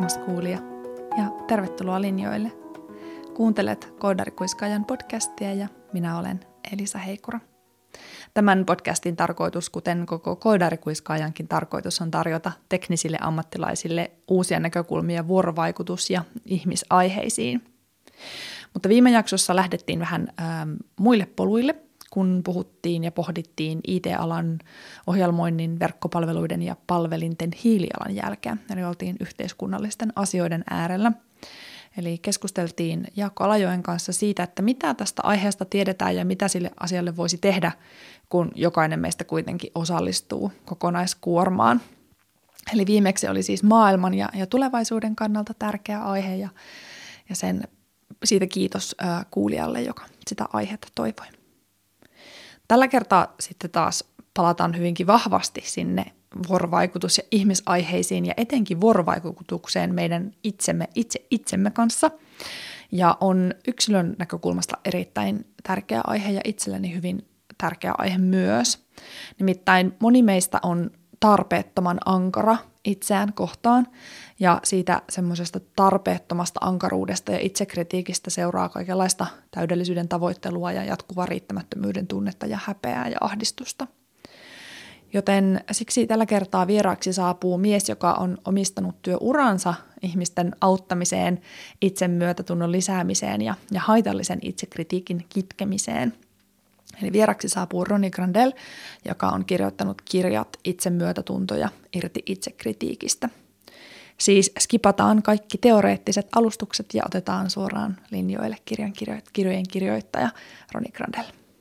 rakas kuulija, ja tervetuloa linjoille. Kuuntelet Koodarikuiskaajan podcastia ja minä olen Elisa Heikura. Tämän podcastin tarkoitus, kuten koko Koodarikuiskaajankin tarkoitus, on tarjota teknisille ammattilaisille uusia näkökulmia vuorovaikutus- ja ihmisaiheisiin. Mutta viime jaksossa lähdettiin vähän muille poluille, kun puhuttiin ja pohdittiin IT-alan ohjelmoinnin, verkkopalveluiden ja palvelinten hiilijalanjälkeä. Eli oltiin yhteiskunnallisten asioiden äärellä. Eli keskusteltiin Jaakko Alajoen kanssa siitä, että mitä tästä aiheesta tiedetään ja mitä sille asialle voisi tehdä, kun jokainen meistä kuitenkin osallistuu kokonaiskuormaan. Eli viimeksi oli siis maailman ja tulevaisuuden kannalta tärkeä aihe ja siitä kiitos kuulijalle, joka sitä aihetta toivoi. Tällä kertaa sitten taas palataan hyvinkin vahvasti sinne vuorovaikutus- ja ihmisaiheisiin ja etenkin vuorovaikutukseen meidän itsemme kanssa. Ja on yksilön näkökulmasta erittäin tärkeä aihe ja itselleni hyvin tärkeä aihe myös. Nimittäin moni meistä on tarpeettoman ankara itseään kohtaan ja siitä semmoisesta tarpeettomasta ankaruudesta ja itsekritiikistä seuraa kaikenlaista täydellisyyden tavoittelua ja jatkuvaa riittämättömyyden tunnetta ja häpeää ja ahdistusta. Joten siksi tällä kertaa vieraaksi saapuu mies, joka on omistanut työuransa ihmisten auttamiseen, itsemyötätunnon lisäämiseen ja haitallisen itsekritiikin kitkemiseen. Eli vieraksi saapuu Roni Grandel, joka on kirjoittanut kirjat Itsemyötätuntoja irti itsekritiikistä. Siis skipataan kaikki teoreettiset alustukset ja otetaan suoraan linjoille kirjojen kirjoittaja Roni Grandel.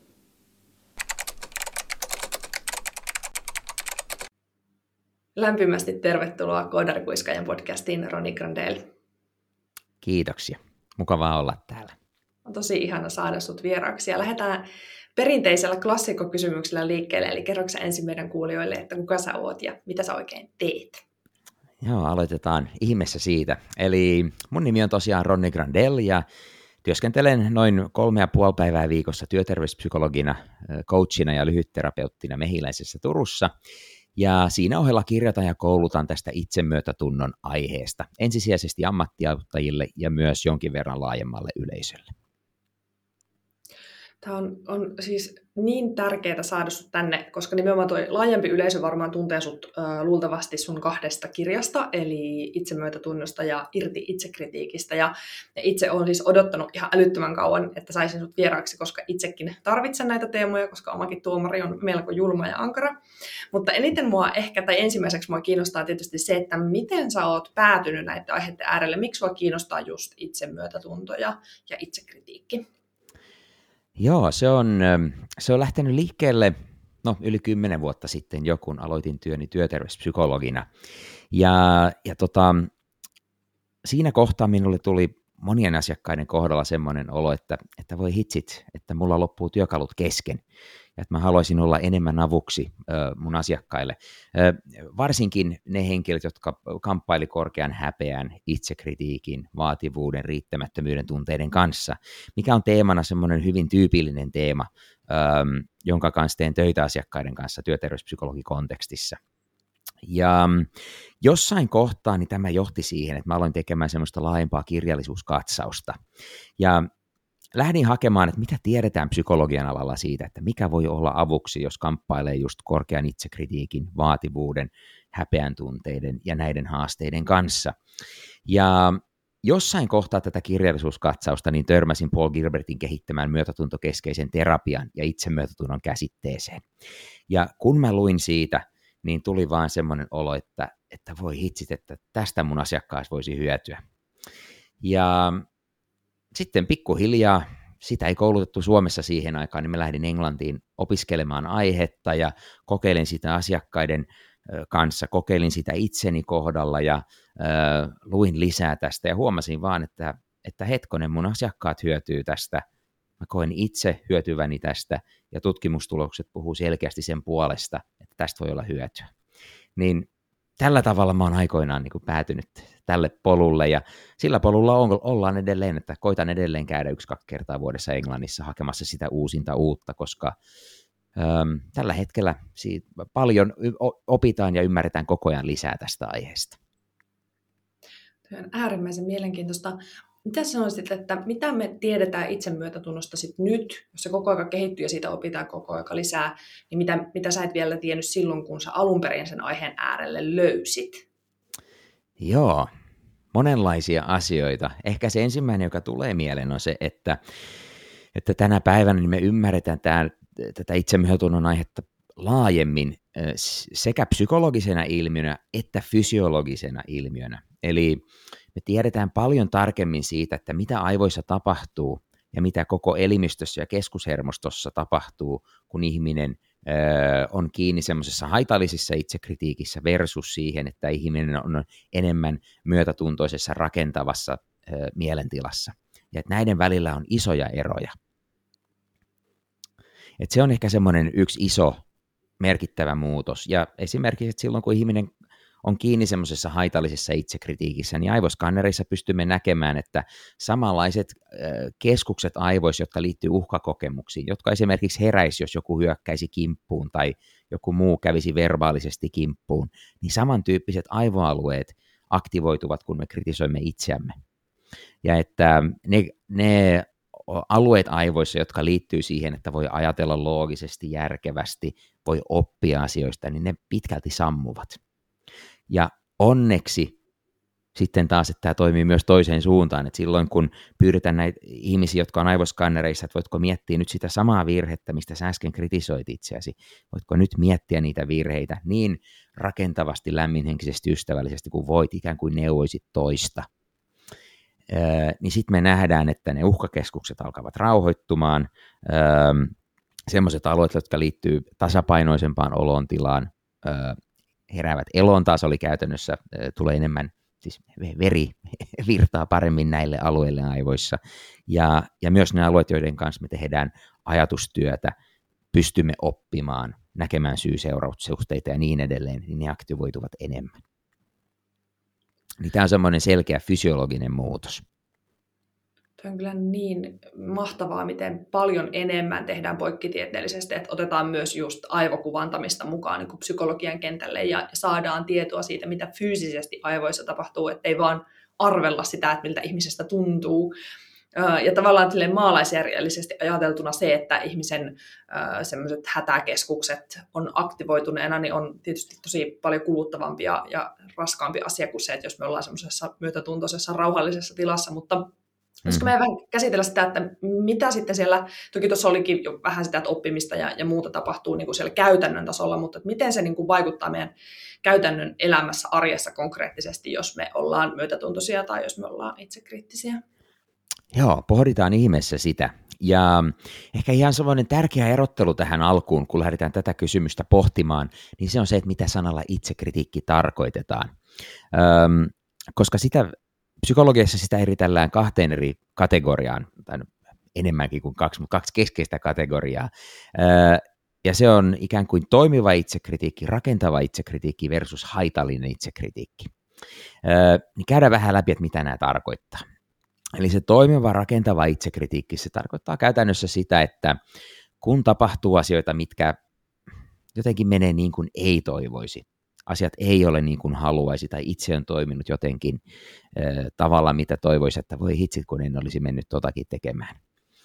Lämpimästi tervetuloa Koodarikuiskaajan podcastiin, Roni Grandel. Kiitoksia. Mukavaa olla täällä. On tosi ihana saada sut vieraaksi ja lähdetään perinteisellä klassikkokysymyksellä liikkeelle, eli kerroksä ensin meidän kuulijoille, että kuka sä oot ja mitä sä oikein teet? Joo, aloitetaan ihmeessä siitä. Eli mun nimi on tosiaan Roni Grandel ja työskentelen noin 3,5 päivää viikossa työterveyspsykologina, coachina ja lyhytterapeuttina Mehiläisessä Turussa. Ja siinä ohella kirjoitan ja koulutan tästä itsemyötätunnon aiheesta, ensisijaisesti ammattiauttajille ja myös jonkin verran laajemmalle yleisölle. Tämä on siis niin tärkeää saada sut tänne, koska nimenomaan tuo laajempi yleisö varmaan tuntee sut luultavasti sun 2 kirjasta, eli Itsemyötätunnosta ja Irti itsekritiikistä. Ja itse olen siis odottanut ihan älyttömän kauan, että saisin sut vieraaksi, koska itsekin tarvitsen näitä teemoja, koska omakin tuomari on melko julma ja ankara. Mutta eniten ensimmäiseksi mua kiinnostaa tietysti se, että miten sä oot päätynyt näiden aiheiden äärelle, miksi sua kiinnostaa just itsemyötätunto ja itsekritiikki? Joo, se on lähtenyt liikkeelle yli 10 vuotta sitten jo, kun aloitin työni työterveyspsykologina. Ja siinä kohtaa minulle tuli monien asiakkaiden kohdalla semmoinen olo, että voi hitsit, että mulla loppuu työkalut kesken. Ja että mä haluaisin olla enemmän avuksi mun asiakkaille. Varsinkin ne henkilöt, jotka kamppaili korkean häpeän, itsekritiikin, vaativuuden, riittämättömyyden tunteiden kanssa, mikä on teemana semmoinen hyvin tyypillinen teema, jonka kanssa teen töitä asiakkaiden kanssa työterveyspsykologikontekstissa. Ja jossain kohtaa niin tämä johti siihen, että mä aloin tekemään semmoista laajempaa kirjallisuuskatsausta. Ja lähdin hakemaan, että mitä tiedetään psykologian alalla siitä, että mikä voi olla avuksi, jos kamppailee just korkean itsekritiikin, vaativuuden, häpeän tunteiden ja näiden haasteiden kanssa. Ja jossain kohtaa tätä kirjallisuuskatsausta niin törmäsin Paul Gilbertin kehittämään myötätuntokeskeisen terapian ja itsemyötätunnon käsitteeseen. Ja kun mä luin siitä, niin tuli vaan semmoinen olo, että voi hitsit, että tästä mun asiakkaas voisi hyötyä. Ja sitten pikkuhiljaa, sitä ei koulutettu Suomessa siihen aikaan, niin mä lähdin Englantiin opiskelemaan aihetta ja kokeilin sitä asiakkaiden kanssa, kokeilin sitä itseni kohdalla ja luin lisää tästä ja huomasin vaan, että hetkonen, mun asiakkaat hyötyy tästä, mä koen itse hyötyväni tästä ja tutkimustulokset puhuu selkeästi sen puolesta, että tästä voi olla hyötyä. Niin tällä tavalla mä oon aikoinaan niin kuin päätynyt tälle polulle ja sillä polulla ollaan edelleen, että koitan edelleen käydä 1-2 kertaa vuodessa Englannissa hakemassa sitä uutta, koska tällä hetkellä siitä paljon opitaan ja ymmärretään koko ajan lisää tästä aiheesta. Tuo on äärimmäisen mielenkiintoista. Mitä sanoisit, että mitä me tiedetään itsemyötätunnosta sit nyt, jos se koko ajan kehittyy ja siitä opitaan koko ajan lisää, niin mitä sä et vielä tiennyt silloin, kun sä alun perin sen aiheen äärelle löysit? Joo, monenlaisia asioita. Ehkä se ensimmäinen, joka tulee mieleen, on se, että tänä päivänä niin me ymmärretään tätä itsemyötätunnon aihetta laajemmin sekä psykologisena ilmiönä että fysiologisena ilmiönä. Eli me tiedetään paljon tarkemmin siitä, että mitä aivoissa tapahtuu ja mitä koko elimistössä ja keskushermostossa tapahtuu, kun ihminen on kiinni semmoisessa haitallisessa itsekritiikissä versus siihen, että ihminen on enemmän myötätuntoisessa rakentavassa mielentilassa. Ja että näiden välillä on isoja eroja. Et se on ehkä semmoinen yksi iso merkittävä muutos. Ja esimerkiksi että silloin, kun ihminen on kiinni semmoisessa haitallisessa itsekritiikissä, niin aivoskannereissa pystymme näkemään, että samanlaiset keskukset aivoissa, jotka liittyy uhkakokemuksiin, jotka esimerkiksi heräisi, jos joku hyökkäisi kimppuun tai joku muu kävisi verbaalisesti kimppuun, niin samantyyppiset aivoalueet aktivoituvat, kun me kritisoimme itseämme. Ja että ne alueet aivoissa, jotka liittyy siihen, että voi ajatella loogisesti, järkevästi, voi oppia asioista, niin ne pitkälti sammuvat. Ja onneksi sitten taas, että tämä toimii myös toiseen suuntaan, että silloin kun pyydetään näitä ihmisiä, jotka on aivoskannereissa, että voitko miettiä nyt sitä samaa virhettä, mistä sä äsken kritisoit itseäsi, voitko nyt miettiä niitä virheitä niin rakentavasti, lämminhenkisesti, ystävällisesti kuin voit, ikään kuin neuvoisit toista, niin sitten me nähdään, että ne uhkakeskukset alkavat rauhoittumaan, semmoiset alueet, jotka liittyy tasapainoisempaan olontilaan, heräävät eloon taas oli käytännössä, tulee enemmän, siis veri virtaa paremmin näille alueille aivoissa, ja myös ne alueet, joiden kanssa me tehdään ajatustyötä, pystymme oppimaan, näkemään syy-seuraussuhteita ja niin edelleen, niin ne aktivoituvat enemmän. Niin tämä on semmoinen selkeä fysiologinen muutos. Tuo on kyllä niin mahtavaa, miten paljon enemmän tehdään poikkitieteellisesti, että otetaan myös just aivokuvantamista mukaan niin kuin psykologian kentälle ja saadaan tietoa siitä, mitä fyysisesti aivoissa tapahtuu, ettei vaan arvella sitä, että miltä ihmisestä tuntuu. Ja tavallaan maalaisjärjellisesti ajateltuna se, että ihmisen semmoiset hätäkeskukset on aktivoituneena, niin on tietysti tosi paljon kuluttavampi ja raskaampi asia kuin se, että jos me ollaan semmoisessa myötätuntoisessa, rauhallisessa tilassa, mutta koska me vähän käsitellä sitä, että mitä sitten siellä, toki tuossa olikin jo vähän sitä, että oppimista ja muuta tapahtuu niin kuin siellä käytännön tasolla, mutta että miten se niin kuin vaikuttaa meidän käytännön elämässä, arjessa konkreettisesti, jos me ollaan myötätuntoisia tai jos me ollaan itsekriittisiä? Joo, pohditaan ihmeessä sitä. Ja ehkä ihan semmoinen tärkeä erottelu tähän alkuun, kun lähdetään tätä kysymystä pohtimaan, niin se on se, että mitä sanalla itsekritiikki tarkoitetaan. Koska psykologiassa sitä eritellään kahteen eri kategoriaan, tai enemmänkin kuin kaksi, mutta kaksi keskeistä kategoriaa. Ja se on ikään kuin toimiva itsekritiikki, rakentava itsekritiikki versus haitallinen itsekritiikki. Niin käydään vähän läpi, että mitä nämä tarkoittaa. Eli se toimiva, rakentava itsekritiikki, se tarkoittaa käytännössä sitä, että kun tapahtuu asioita, mitkä jotenkin menee niin kuin ei toivoisi, asiat ei ole niin kuin haluaisi tai itse on toiminut jotenkin tavalla, mitä toivoisi, että voi hitsit, kun en olisi mennyt totakin tekemään.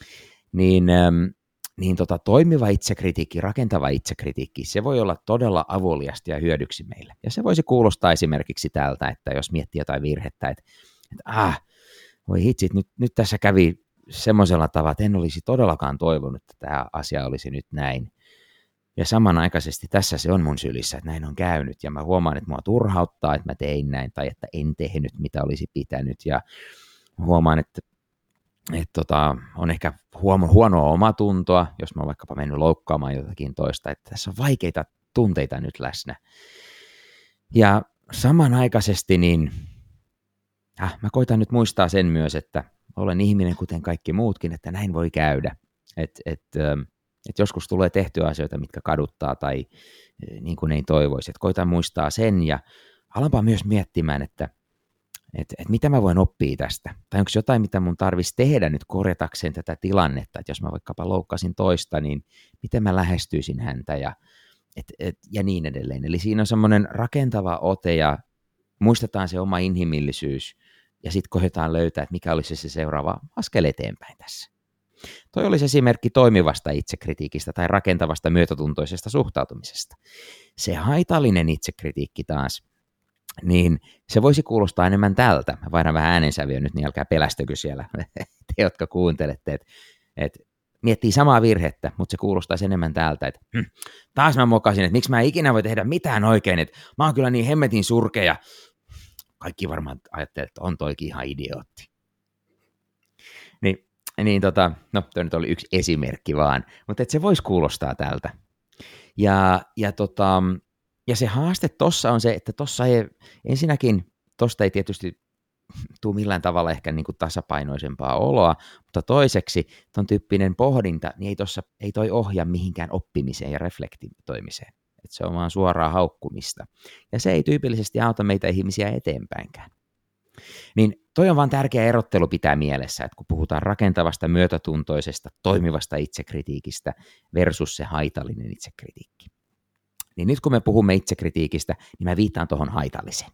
Toimiva itsekritiikki, rakentava itsekritiikki, se voi olla todella avuliasta ja hyödyksi meille. Ja se voisi kuulostaa esimerkiksi tältä, että jos miettii jotain virhettä, että voi hitsit, nyt tässä kävi semmoisella tavalla, että en olisi todellakaan toivonut, että tämä asia olisi nyt näin. Ja samanaikaisesti tässä se on mun sylissä, että näin on käynyt, ja mä huomaan, että mua turhauttaa, että mä tein näin, tai että en tehnyt, mitä olisi pitänyt, ja huomaan, että on ehkä huonoa omatuntoa, jos mä oon vaikkapa mennyt loukkaamaan jotakin toista, että tässä on vaikeita tunteita nyt läsnä. Ja samanaikaisesti niin mä koitan nyt muistaa sen myös, että olen ihminen kuten kaikki muutkin, että näin voi käydä, että joskus tulee tehtyä asioita, mitkä kaduttaa tai niin kuin ei toivoisi. Että koitan muistaa sen ja alanpa myös miettimään, että mitä mä voin oppia tästä. Tai onko jotain, mitä mun tarvitsisi tehdä nyt korjatakseen tätä tilannetta. Että jos mä vaikkapa loukkasin toista, niin miten mä lähestyisin häntä ja niin edelleen. Eli siinä on semmoinen rakentava ote ja muistetaan se oma inhimillisyys ja sitten koetaan löytää, että mikä olisi se seuraava askel eteenpäin tässä. Toi olisi esimerkki toimivasta itsekritiikistä tai rakentavasta myötätuntoisesta suhtautumisesta. Se haitallinen itsekritiikki taas, niin se voisi kuulostaa enemmän tältä. Mä vaihdan vähän äänensävyä nyt, niin älkää pelästykö siellä, te jotka kuuntelette, että miettii samaa virhettä, mutta se kuulostaisi enemmän tältä, että taas mä mokasin, että miksi mä ikinä voi tehdä mitään oikein, että mä oon kyllä niin hemmetin surkea. Kaikki varmaan ajattelee, että on toikin ihan idiootti. Toi nyt oli yksi esimerkki vaan, mutta se voisi kuulostaa tältä. Ja se haaste tuossa on se, että tuossa ei tietysti tule millään tavalla ehkä niin kuin tasapainoisempaa oloa, mutta toiseksi ton tyyppinen pohdinta niin ei toi ohjaa mihinkään oppimiseen ja reflektitoimiseen. Et se on vaan suoraa haukkumista. Ja se ei tyypillisesti auta meitä ihmisiä eteenpäinkään. Niin toi on vaan tärkeä erottelu pitää mielessä, että kun puhutaan rakentavasta, myötätuntoisesta, toimivasta itsekritiikistä versus se haitallinen itsekritiikki. Niin nyt kun me puhumme itsekritiikistä, niin mä viittaan tuohon haitalliseen.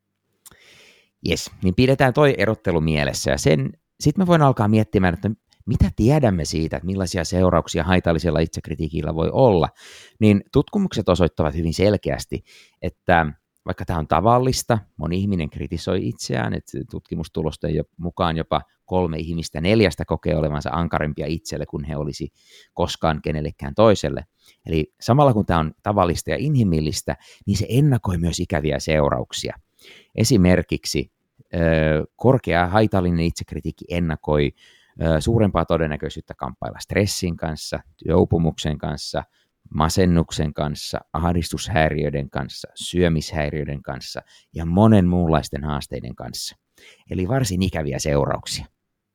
Jes, niin pidetään toi erottelu mielessä ja sitten me voin alkaa miettimään, että mitä tiedämme siitä, että millaisia seurauksia haitallisella itsekritiikillä voi olla, niin tutkimukset osoittavat hyvin selkeästi, että vaikka tämä on tavallista, moni ihminen kritisoi itseään, että tutkimustulosten mukaan jopa 3 ihmistä 4 kokee olevansa ankarimpia itselle, kun he olisi koskaan kenellekään toiselle. Eli samalla kun tämä on tavallista ja inhimillistä, niin se ennakoi myös ikäviä seurauksia. Esimerkiksi korkea haitallinen itsekritiikki ennakoi suurempaa todennäköisyyttä kamppailla stressin kanssa, työuupumuksen kanssa, masennuksen kanssa, ahdistushäiriöiden kanssa, syömishäiriöiden kanssa ja monen muunlaisten haasteiden kanssa. Eli varsin ikäviä seurauksia.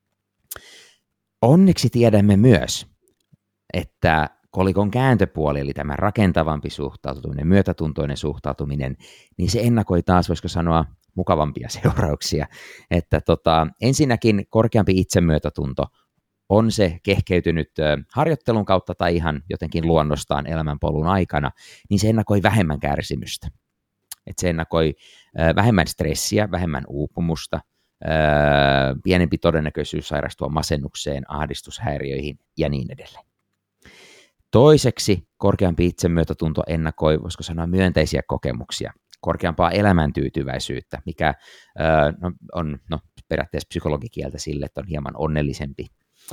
Onneksi tiedämme myös, että kolikon kääntöpuoli, eli tämä rakentavampi suhtautuminen, myötätuntoinen suhtautuminen, niin se ennakoi taas, voisiko sanoa, mukavampia seurauksia. Että ensinnäkin korkeampi itsemyötätunto on se kehkeytynyt harjoittelun kautta tai ihan jotenkin luonnostaan elämänpolun aikana, niin se ennakoi vähemmän kärsimystä. Että se ennakoi vähemmän stressiä, vähemmän uupumusta, pienempi todennäköisyys sairastua masennukseen, ahdistushäiriöihin ja niin edelleen. Toiseksi korkeampi itsemyötätunto ennakoi, voisiko sanoa, myönteisiä kokemuksia, korkeampaa elämäntyytyväisyyttä, mikä on periaatteessa psykologikieltä sille, että on hieman onnellisempi.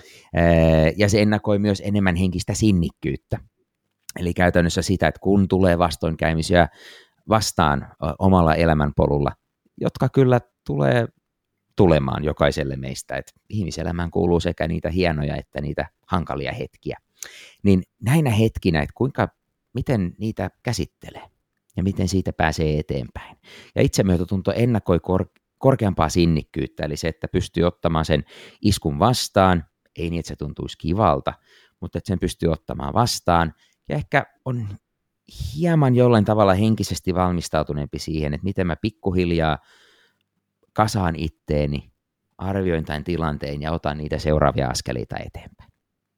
Ja se ennakoi myös enemmän henkistä sinnikkyyttä. Eli käytännössä sitä, että kun tulee vastoinkäymisiä vastaan omalla elämänpolulla, jotka kyllä tulee tulemaan jokaiselle meistä, että ihmiselämään kuuluu sekä niitä hienoja että niitä hankalia hetkiä, niin näinä hetkinä, että miten niitä käsittelee ja miten siitä pääsee eteenpäin. Ja itsemyötätunto ennakoi korkeampaa sinnikkyyttä, eli se, että pystyy ottamaan sen iskun vastaan, ei niin, että se tuntuisi kivalta, mutta että sen pystyy ottamaan vastaan, ja ehkä on hieman jollain tavalla henkisesti valmistautuneempi siihen, että miten mä pikkuhiljaa kasaan itteeni, arvioin tämän tilanteen ja otan niitä seuraavia askeleita eteenpäin.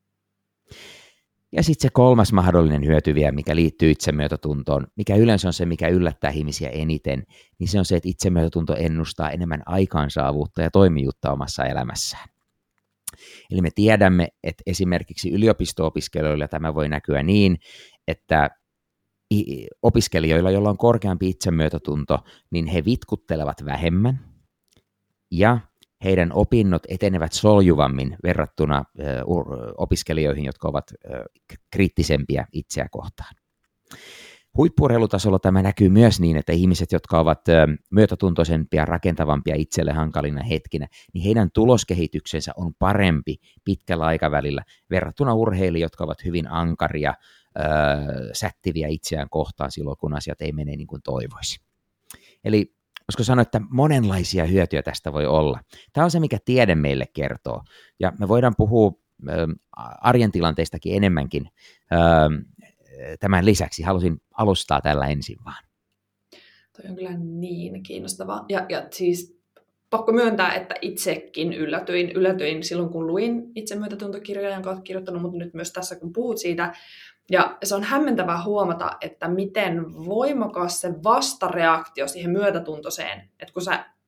Ja sitten se 3. mahdollinen hyöty vielä, mikä liittyy itsemyötätuntoon, mikä yleensä on se, mikä yllättää ihmisiä eniten, niin se on se, että itsemyötätunto ennustaa enemmän aikaansaavuutta ja toimijuutta omassa elämässään. Eli me tiedämme, että esimerkiksi yliopisto-opiskelijoilla tämä voi näkyä niin, että opiskelijoilla, joilla on korkeampi itsemyötätunto, niin he vitkuttelevat vähemmän ja heidän opinnot etenevät soljuvammin verrattuna opiskelijoihin, jotka ovat kriittisempiä itseä kohtaan. Huippu-urheilutasolla tämä näkyy myös niin, että ihmiset, jotka ovat myötätuntoisempia, rakentavampia itselle hankalina hetkinä, niin heidän tuloskehityksensä on parempi pitkällä aikavälillä verrattuna urheilijoihin, jotka ovat hyvin ankaria, sättiviä itseään kohtaan silloin, kun asiat ei mene niin kuin toivoisi. Eli voisiko sanoa, että monenlaisia hyötyjä tästä voi olla. Tämä on se, mikä tiede meille kertoo. Ja me voidaan puhua arjen tilanteistakin enemmänkin. Tämän lisäksi halusin alustaa tällä ensin vaan. Toi on kyllä niin kiinnostava. Ja siis pakko myöntää, että itsekin yllätyin silloin, kun luin itsemyötätuntokirjoja, jonka olet kirjoittanut, mutta nyt myös tässä, kun puhut siitä. Ja se on hämmentävää huomata, että miten voimakas se vastareaktio siihen myötätuntoiseen, että kun sä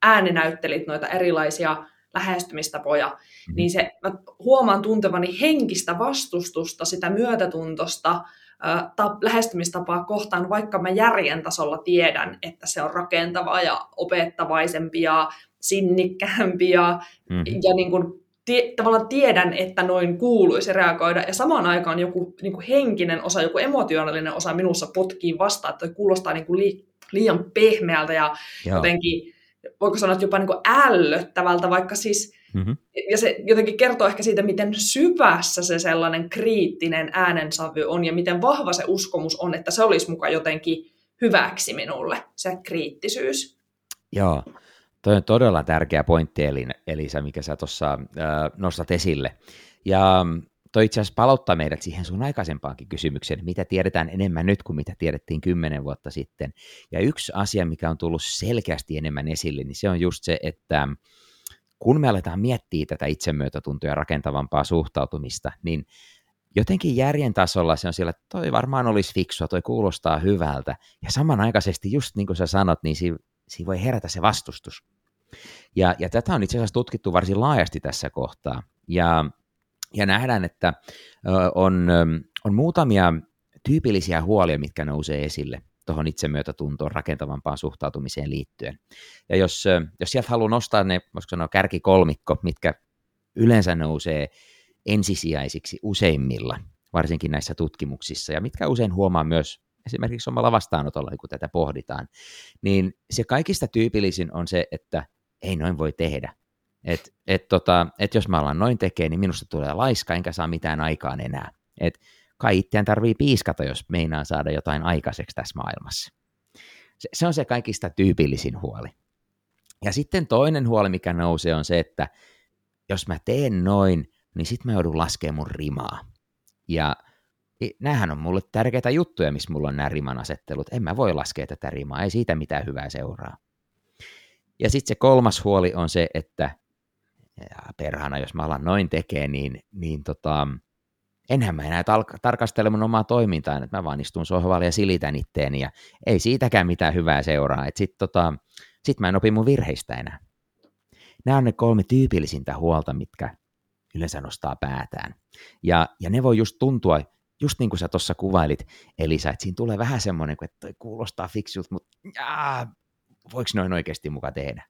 ääninäyttelit noita erilaisia lähestymistapoja, niin mä huomaan tuntevani henkistä vastustusta, sitä myötätuntosta, lähestymistapaa kohtaan, vaikka mä järjen tasolla tiedän, että se on rakentava ja opettavaisempi ja sinnikkäämpi ja niin kuin tavallaan tiedän, että noin kuuluisi reagoida, ja samaan aikaan joku niin kuin henkinen osa, joku emotionaalinen osa minussa potkii vastaan, että toi kuulostaa niin kuin liian pehmeältä ja jotenkin, voiko sanoa, että jopa niin kuin ällöttävältä, vaikka siis, ja se jotenkin kertoo ehkä siitä, miten syvässä se sellainen kriittinen äänensävy on, ja miten vahva se uskomus on, että se olisi muka jotenkin hyväksi minulle, se kriittisyys. Joo. Toi on todella tärkeä pointti, Elisa, mikä sä tuossa nostat esille. Ja toi itse asiassa palauttaa meidät siihen sun aikaisempaankin kysymykseen, mitä tiedetään enemmän nyt kuin mitä tiedettiin 10 vuotta sitten. Ja yksi asia, mikä on tullut selkeästi enemmän esille, niin se on just se, että kun me aletaan miettiä tätä itsemyötätuntoa ja rakentavampaa suhtautumista, niin jotenkin järjen tasolla se on siellä, että toi varmaan olisi fiksua, toi kuulostaa hyvältä. Ja samanaikaisesti, just niin kuin sä sanot, niin siinä voi herätä se vastustus. Ja tätä on itse asiassa tutkittu varsin laajasti tässä kohtaa. Ja nähdään, että on muutamia tyypillisiä huolia, mitkä nousee esille tuohon itsemyötätuntoon rakentavampaan suhtautumiseen liittyen. Ja jos sieltä haluaa nostaa ne, voisiko sanoa kärkikolmikko, mitkä yleensä nousee ensisijaisiksi useimmilla, varsinkin näissä tutkimuksissa, ja mitkä usein huomaa myös esimerkiksi omalla vastaanotolla, kun tätä pohditaan, niin se kaikista tyypillisin on se, että ei noin voi tehdä. Että jos mä alan noin tekee, niin minusta tulee laiska, enkä saa mitään aikaan enää. Et kai itseään tarvii piiskata, jos meinaa saada jotain aikaiseksi tässä maailmassa. Se on se kaikista tyypillisin huoli. Ja sitten toinen huoli, mikä nousee, on se, että jos mä teen noin, niin sit mä joudun laskemaan mun rimaa. Ja näähän on mulle tärkeitä juttuja, missä mulla on nämä rimanasettelut. En mä voi laskea tätä rimaa, ei siitä mitään hyvää seuraa. Ja sitten se kolmas huoli on se, että perhana, jos mä alan noin tekee, niin enhän mä enää tarkastele mun omaa toimintaa, että mä vaan istun sohvalle ja silitän itteeni, ja ei siitäkään mitään hyvää seuraa. Sit mä en opi mun virheistä enää. Nämä on ne 3 tyypillisintä huolta, mitkä yleensä nostaa päätään. Ja ne voi just tuntua, just niin kuin sä tuossa kuvailit, Elisa, että siinä tulee vähän semmoinen, että toi kuulostaa fiksulta, mutta voiko noin oikeasti muka tehdä?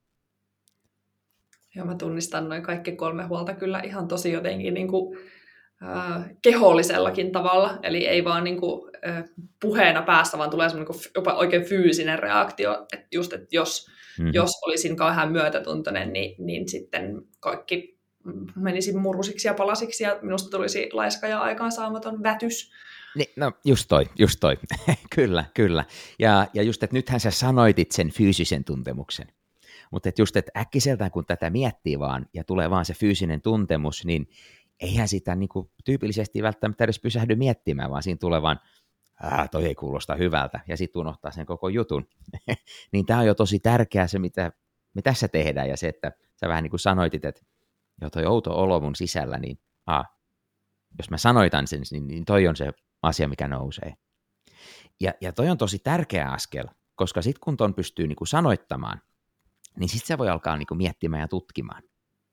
Joo, mä tunnistan noin kaikki 3 huolta kyllä ihan tosi jotenkin niin kuin, kehollisellakin tavalla, eli ei vaan niin kuin, puheena päästä, vaan tulee semmoinen jopa oikein fyysinen reaktio, että just, että jos olisin kauhean myötätuntoinen, niin sitten kaikki menisi murusiksi ja palasiksi, ja minusta tulisi laiska ja aikaansaamaton vätys. No just toi. Kyllä. Ja just, että nythän sä sanoitit sen fyysisen tuntemuksen. Mutta just, että äkkiseltään kun tätä miettii vaan, ja tulee vaan se fyysinen tuntemus, niin eihän sitä niin kuin tyypillisesti välttämättä edes pysähdy miettimään, vaan siinä tulee vaan, toi ei kuulosta hyvältä, ja sitten unohtaa sen koko jutun. Niin tämä on jo tosi tärkeää se, mitä me tässä tehdään, ja se, että sä vähän niin kuin sanoitit, että jo toi outo olo mun sisällä, niin jos mä sanoitan sen, niin toi on se asia, mikä nousee. Ja toi on tosi tärkeä askel, koska sitten kun ton pystyy niin kuin sanoittamaan, niin sitten se voi alkaa niin kuin miettimään ja tutkimaan,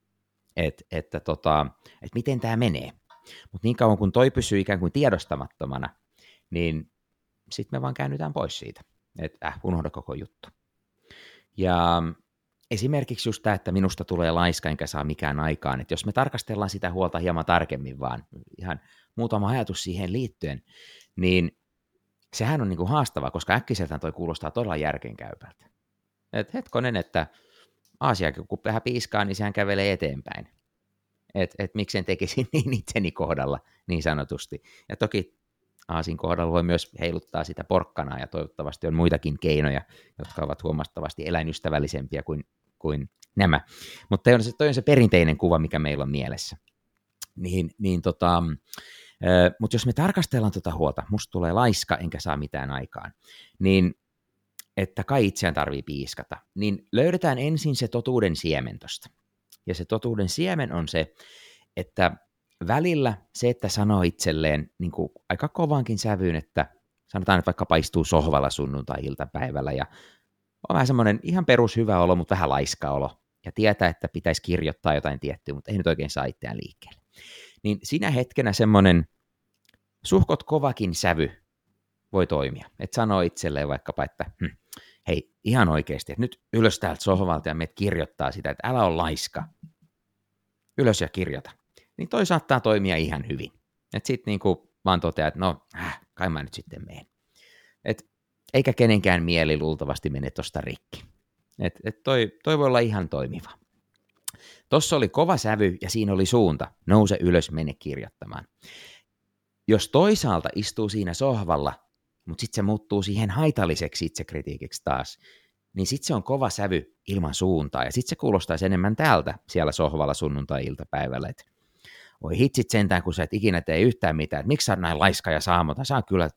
että miten tämä menee. Mutta niin kauan kun toi pysyy ikään kuin tiedostamattomana, niin sitten me vaan käännytään pois siitä, että unohda koko juttu. Ja esimerkiksi just tämä, että minusta tulee laiska enkä saa mikään aikaan, että jos me tarkastellaan sitä huolta hieman tarkemmin vaan, ihan muutama ajatus siihen liittyen, niin sehän on niin kuin haastavaa, koska äkkiseltään toi kuulostaa todella järkeenkäypältä. Että hetkonen, että Aasiakin kun vähän piiskaa, niin sehän kävelee eteenpäin. Että miksen tekisin niin itseni kohdalla niin sanotusti. Ja toki Aasin kohdalla voi myös heiluttaa sitä porkkanaa, ja toivottavasti on muitakin keinoja, jotka ovat huomattavasti eläinystävällisempiä kuin nämä. Mutta toi on se perinteinen kuva, mikä meillä on mielessä. Mutta jos me tarkastellaan tuota huolta, musta tulee laiska enkä saa mitään aikaan, niin että kai itseään tarvii piiskata, niin löydetään ensin se totuuden siemen tosta. Ja se totuuden siemen on se, että välillä se, että sanoo itselleen niin kuin aika kovankin sävyyn, että sanotaan, että vaikka paistuu sohvalla sunnuntai-iltapäivällä ja on vähän semmoinen ihan perushyvä olo, mutta vähän laiska olo. Ja tietää, että pitäisi kirjoittaa jotain tiettyä, mutta ei nyt oikein saa itseään liikkeelle. Niin siinä hetkenä semmoinen suhkot kovakin sävy voi toimia. Että sanoo itselleen vaikkapa, että hei, ihan oikeasti, että nyt ylös täältä sohvalta ja meidät kirjoittaa sitä, että älä ole laiska. Ylös ja kirjoita. Niin toi saattaa toimia ihan hyvin. Että sit niinku vaan toteaa, että no, kai mä nyt sitten menen. Eikä kenenkään mieli luultavasti mene tosta rikki. Toi voi olla ihan toimiva. Tossa oli kova sävy ja siinä oli suunta. Nouse ylös, mene kirjoittamaan. Jos toisaalta istuu siinä sohvalla, mutta sitten se muuttuu siihen haitalliseksi itsekritiikiksi taas, niin sitten se on kova sävy ilman suuntaa. Ja sitten se kuulostaisi enemmän täältä siellä sohvalla sunnuntai-iltapäivällä, että voi hitsit sentään, kun sä et ikinä tee yhtään mitään, että miksi sä oot näin laiska ja saamaton, sä oot kyllä,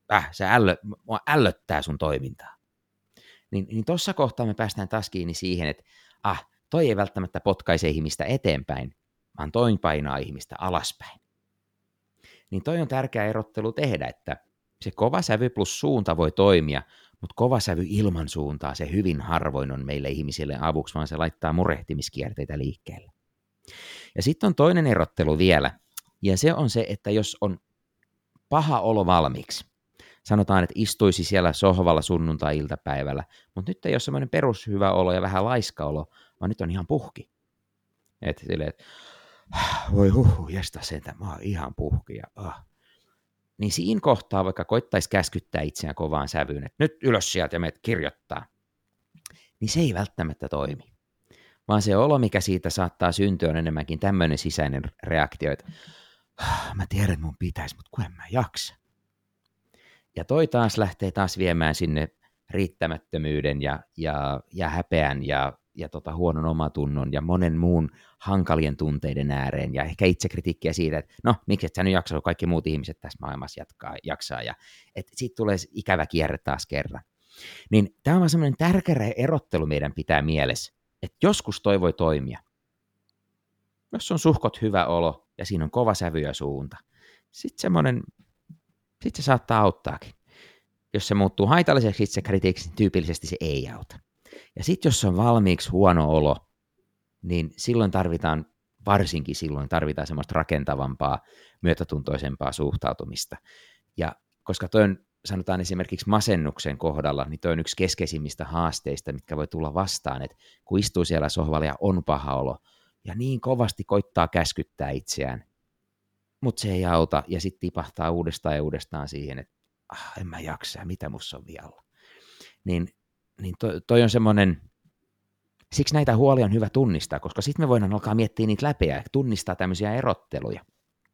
mua ällöttää sun toimintaa. Niin tuossa kohtaa me päästään taas kiinni siihen, että toi ei välttämättä potkaise ihmistä eteenpäin, vaan toi painaa ihmistä alaspäin. Niin toi on tärkeä erottelu tehdä, että se kova sävy plus suunta voi toimia, mutta kova sävy ilman suuntaa se hyvin harvoin on meille ihmisille avuksi, vaan se laittaa murehtimiskierteitä liikkeelle. Ja sitten on toinen erottelu vielä, ja se on se, että jos on paha olo valmiiksi, sanotaan, että istuisi siellä sohvalla sunnuntai-iltapäivällä, mutta nyt ei ole semmoinen perushyvä olo ja vähän laiska olo, vaan nyt on ihan puhki. Että voi jästä sentään, mä oon ihan puhki. Niin siinä kohtaa, vaikka koittaisi käskyttää itseään kovaan sävyyn, että nyt ylös sieltä ja meidät kirjoittaa, niin se ei välttämättä toimi. Vaan se olo, mikä siitä saattaa syntyä, on enemmänkin tämmöinen sisäinen reaktio, että mä tiedän, että mun pitäisi, mutta kun en mä jaksa. Ja toi taas lähtee taas viemään sinne riittämättömyyden ja häpeän ja huonon omatunnon ja monen muun hankalien tunteiden ääreen ja ehkä itsekritiikkiä siitä, että no, miksi et sä nyt jaksaa, kun kaikki muut ihmiset tässä maailmassa jaksaa ja että siitä tulee ikävä kierre taas kerran. Niin tämä on vaan semmoinen tärkeä erottelu meidän pitää mielessä, että joskus toi voi toimia. Jos on suhkot hyvä olo ja siinä on kova sävy ja suunta, sitten se saattaa auttaakin. Jos se muuttuu haitalliseksi itsekritiikiksi, niin tyypillisesti se ei auta. Ja sitten jos on valmiiksi huono olo, niin varsinkin silloin tarvitaan semmoista rakentavampaa, myötätuntoisempaa suhtautumista. Ja koska toi on, sanotaan esimerkiksi masennuksen kohdalla, niin toi on yksi keskeisimmistä haasteista, mitkä voi tulla vastaan, että kun istuu siellä sohvalla ja on paha olo, ja niin kovasti koittaa käskyttää itseään, mutta se ei auta, ja sitten tipahtaa uudestaan ja uudestaan siihen, että en mä jaksa, mitä musta on vialla. Niin toi on semmoinen, siksi näitä huolia on hyvä tunnistaa, koska sitten me voidaan alkaa miettiä niitä läpi ja tunnistaa tämmöisiä erotteluja.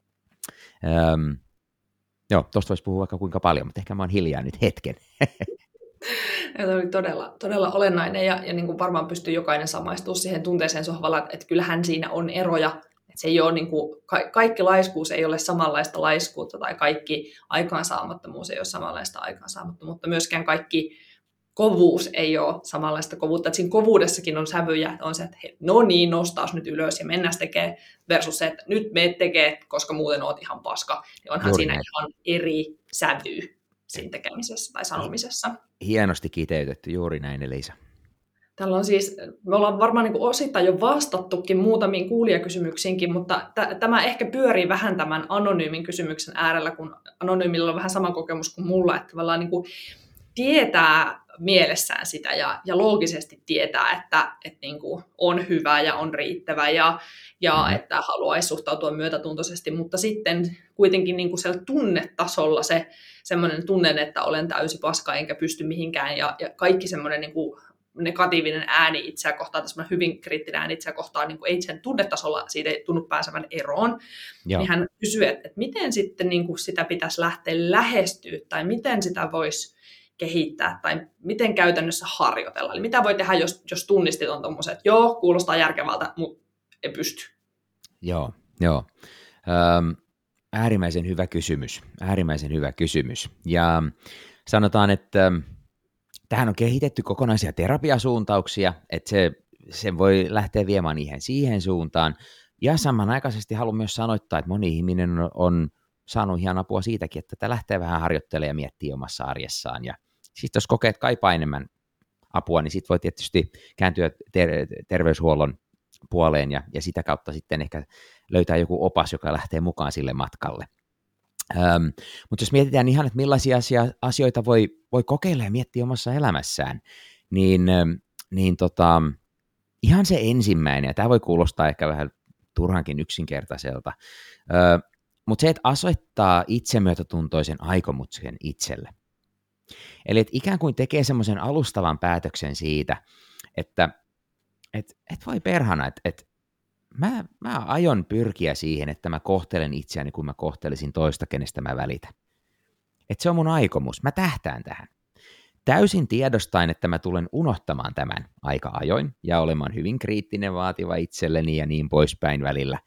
Tuosta voisi puhua vaikka kuinka paljon, mutta ehkä mä oon hiljaa nyt hetken. Tämä oli todella olennainen ja niin kuin varmaan pystyy jokainen samaistumaan siihen tunteeseen sohvalla, että kyllähän siinä on eroja. Että se ei ole niin kuin, kaikki laiskuus ei ole samanlaista laiskuutta tai kaikki aikaansaamattomuus ei ole samanlaista aikaansaamattomuutta, myöskään kaikki kovuus ei ole samanlaista kovuutta. Että siinä kovuudessakin on sävyjä, on se, että no niin, nostaas nyt ylös ja mennään tekemään versus se, että nyt meet tekee, koska muuten oot ihan paska. Niin onhan siinä ihan eri sävy siinä tekemisessä tai sanomisessa. Hienosti kiteytetty, juuri näin, Elisa. Täällä on siis, me ollaan varmaan niin kuin osittain jo vastattukin muutamiin kuulijakysymyksiinkin, mutta tämä ehkä pyörii vähän tämän anonyymin kysymyksen äärellä, kun anonyymilla on vähän sama kokemus kuin mulla, että tavallaan niin kuin tietää mielessään sitä ja loogisesti tietää, että niin kuin on hyvä ja on riittävä ja että haluaisi suhtautua myötätuntoisesti, mutta sitten kuitenkin niin kuin siellä tunnetasolla se semmoinen tunne, että olen täysi paska enkä pysty mihinkään ja kaikki semmoinen niin kuin negatiivinen ääni itseä kohtaan, tai semmoinen hyvin kriittinen ääni itseä kohtaan, niin kuin ei sen tunnetasolla siitä ei tunnu pääsevän eroon. Niin hän kysyy, että miten sitten niin kuin sitä pitäisi lähteä lähestyä, tai miten sitä voisi kehittää, tai miten käytännössä harjoitella. Eli mitä voi tehdä, jos tunnistit on tommoisen, että joo, kuulostaa järkevältä, mutta ei pysty. Joo. Äärimmäisen hyvä kysymys. Ja sanotaan, että tähän on kehitetty kokonaisia terapiasuuntauksia, että se voi lähteä viemään siihen suuntaan. Ja samanaikaisesti haluan myös sanoittaa, että moni ihminen on saanut ihan apua siitäkin, että tätä lähtee vähän harjoittelemaan ja miettiä omassa arjessaan. Ja sitten jos kokee, että kaipaa enemmän apua, niin sitten voi tietysti kääntyä terveyshuollon puoleen ja sitä kautta sitten ehkä löytää joku opas, joka lähtee mukaan sille matkalle. Mutta jos mietitään ihan, että millaisia asioita voi kokeilla ja miettiä omassa elämässään, niin ihan se ensimmäinen, ja tämä voi kuulostaa ehkä vähän turhankin yksinkertaiselta, mutta se, että asettaa itsemyötätuntoisen aikomuksen itselle. Eli että ikään kuin tekee semmoisen alustavan päätöksen siitä, että voi perhana, että mä aion pyrkiä siihen, että mä kohtelen itseäni, kun mä kohtelisin toista, kenestä mä välitän. Että se on mun aikomus, mä tähtään tähän. Täysin tiedostaen, että mä tulen unohtamaan tämän aika ajoin ja olemaan hyvin kriittinen, vaativa itselleni ja niin poispäin välillä.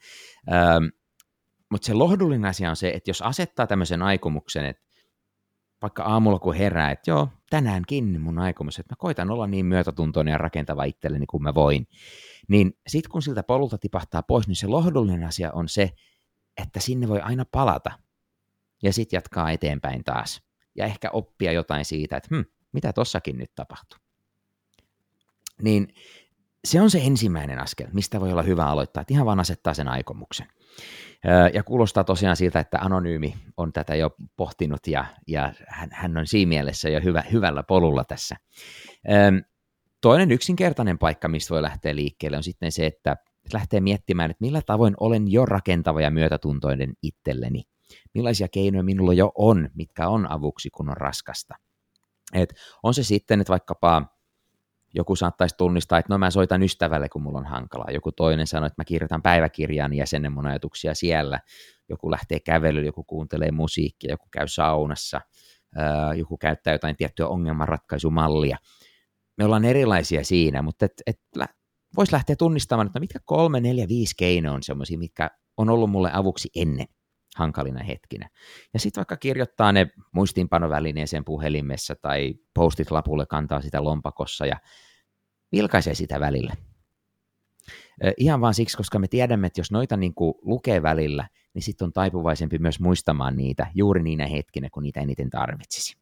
Mutta se lohdullinen asia on se, että jos asettaa tämmöisen aikomuksen, että vaikka aamulla kun herää, että joo, tänäänkin mun aikomus, että mä koitan olla niin myötätuntoinen ja rakentava itselleni kuin mä voin, niin sitten kun siltä polulta tipahtaa pois, niin se lohdullinen asia on se, että sinne voi aina palata ja sitten jatkaa eteenpäin taas ja ehkä oppia jotain siitä, että mitä tossakin nyt tapahtuu. Niin se on se ensimmäinen askel, mistä voi olla hyvä aloittaa, että ihan vaan asettaa sen aikomuksen. Ja kuulostaa tosiaan siltä, että Anonyymi on tätä jo pohtinut ja hän on siinä mielessä jo hyvällä polulla tässä. Toinen yksinkertainen paikka, mistä voi lähteä liikkeelle, on sitten se, että lähtee miettimään, että millä tavoin olen jo rakentava ja myötätuntoinen itselleni. Millaisia keinoja minulla jo on, mitkä on avuksi, kun on raskasta. Et on se sitten, että vaikkapa joku saattaisi tunnistaa, että no mä soitan ystävälle, kun mulla on hankalaa. Joku toinen sanoo, että mä kirjoitan päiväkirjaan ja jäsenen mun ajatuksia siellä. Joku lähtee kävelyyn, joku kuuntelee musiikkia, joku käy saunassa, joku käyttää jotain tiettyä ongelmanratkaisumallia. Me ollaan erilaisia siinä, mutta voisi lähteä tunnistamaan, että mitkä 3, 4, 5 keinoa on semmoisia, mitkä on ollut mulle avuksi ennen hankalina hetkinä. Ja sitten vaikka kirjoittaa ne muistiinpanovälineeseen puhelimessa tai postit lapulle, kantaa sitä lompakossa ja vilkaisee sitä välillä. Ihan vaan siksi, koska me tiedämme, että jos noita niin kuin lukee välillä, niin sitten on taipuvaisempi myös muistamaan niitä juuri niinä hetkinä, kun niitä eniten tarvitsisi.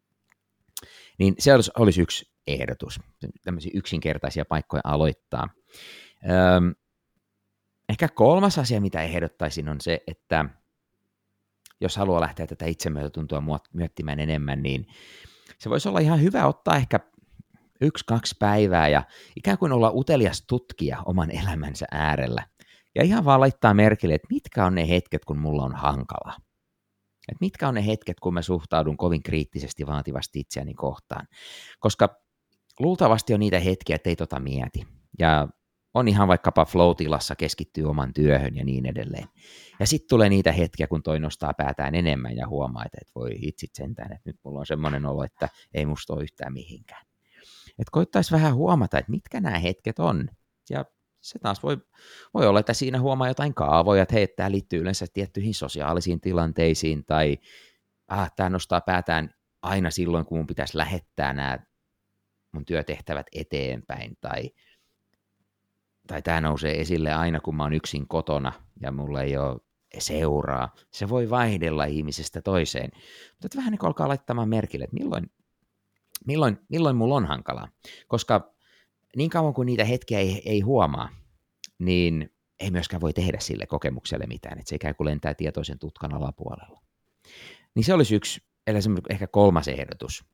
Niin se olisi yksi ehdotus, tämmöisiä yksinkertaisia paikkoja aloittaa. Ehkä kolmas asia, mitä ehdottaisin, on se, että jos haluaa lähteä tätä itsemyötätuntoa miettimään enemmän, niin se voisi olla ihan hyvä ottaa ehkä 1-2 päivää ja ikään kuin olla utelias tutkija oman elämänsä äärellä. Ja ihan vaan laittaa merkille, että mitkä on ne hetket, kun mulla on hankalaa. Että mitkä on ne hetket, kun mä suhtaudun kovin kriittisesti vaativasti itseäni kohtaan. Koska luultavasti on niitä hetkiä, että ei tota mieti. Ja on ihan vaikkapa flow-tilassa, keskittyy oman työhön ja niin edelleen. Ja sitten tulee niitä hetkiä, kun toi nostaa päätään enemmän ja huomaa, että voi hitsit sentään, että nyt mulla on semmoinen olo, että ei musta ole yhtään mihinkään. Että koittaisi vähän huomata, että mitkä nämä hetket on. Ja se taas voi olla, että siinä huomaa jotain kaavoja, että hei, tämä liittyy yleensä tiettyihin sosiaalisiin tilanteisiin, tai tämä nostaa päätään aina silloin, kun mun pitäisi lähettää nämä mun työtehtävät eteenpäin, tai tämä nousee esille aina, kun mä oon yksin kotona, ja mulla ei ole seuraa. Se voi vaihdella ihmisestä toiseen. Mutta vähän niin kuin alkaa laittamaan merkille, että milloin mulla on hankalaa. Koska niin kauan kuin niitä hetkiä ei huomaa, niin ei myöskään voi tehdä sille kokemukselle mitään, että se ikään kuin lentää tietoisen tutkan alapuolella. Niin se olisi yksi, ehkä 3. ehdotus.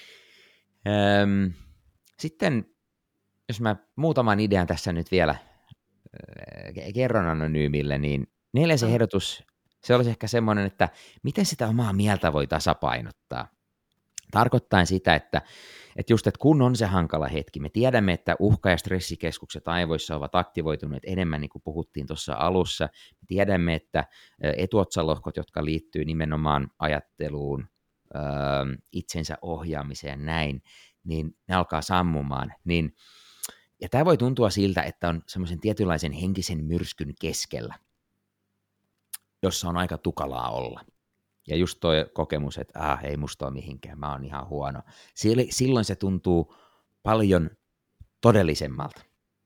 Sitten, jos mä muutaman idean tässä nyt vielä kerron Anonyymille, niin 4. ehdotus, se olisi ehkä semmoinen, että miten sitä omaa mieltä voi tasapainottaa. Tarkoittaen sitä, että kun on se hankala hetki, me tiedämme, että uhka- ja stressikeskukset aivoissa ovat aktivoituneet enemmän, niin kuin puhuttiin tuossa alussa. Me tiedämme, että etuotsalohkot, jotka liittyy nimenomaan ajatteluun, itsensä ohjaamiseen näin, niin ne alkaa sammumaan. Ja tämä voi tuntua siltä, että on semmoisen tietynlaisen henkisen myrskyn keskellä, jossa on aika tukalaa olla. Ja just tuo kokemus, että ei musta ole mihinkään, mä oon ihan huono. Silloin se tuntuu paljon todellisemmalta.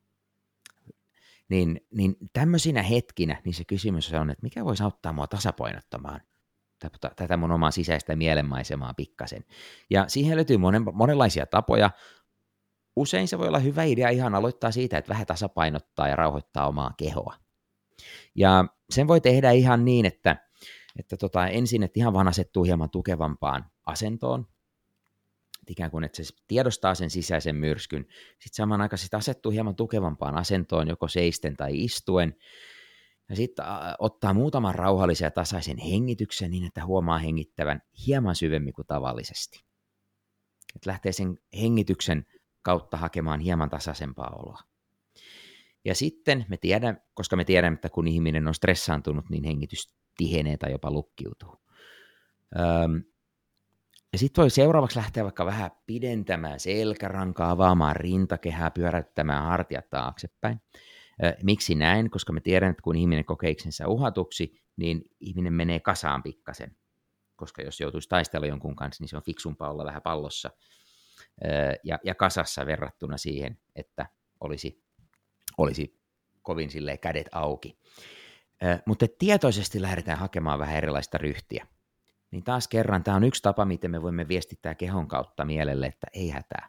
Niin tämmöisinä hetkinä niin se kysymys on, että mikä voisi auttaa mua tasapainottamaan tätä mun omaa sisäistä mielenmaisemaa pikkasen. Ja siihen löytyy monenlaisia tapoja. usein se voi olla hyvä idea ihan aloittaa siitä, että vähän tasapainottaa ja rauhoittaa omaa kehoa. Ja sen voi tehdä ihan niin, että ensin, että ihan vaan asettuu hieman tukevampaan asentoon, ikään kuin, että se tiedostaa sen sisäisen myrskyn. Sitten samanaikaisesti asettuu hieman tukevampaan asentoon, joko seisten tai istuen, ja sitten ottaa muutaman rauhallisen ja tasaisen hengityksen niin, että huomaa hengittävän hieman syvemmin kuin tavallisesti. Että lähtee sen hengityksen kautta hakemaan hieman tasaisempaa oloa. Ja sitten koska me tiedämme, että kun ihminen on stressaantunut, niin hengitys tihenee tai jopa lukkiutuu. Ja sitten voi seuraavaksi lähteä vaikka vähän pidentämään selkärankaa, avaamaan rintakehää, pyöräyttämään hartiat taaksepäin. Miksi näin? Koska me tiedämme, että kun ihminen kokee itsensä uhatuksi, niin ihminen menee kasaan pikkasen. Koska jos joutuisi taistella jonkun kanssa, niin se on fiksumpaa olla vähän pallossa ja kasassa verrattuna siihen, että olisi kovin silleen kädet auki. Mutta tietoisesti lähdetään hakemaan vähän erilaista ryhtiä. Niin taas kerran, tämä on yksi tapa, miten me voimme viestittää kehon kautta mielelle, että ei hätää.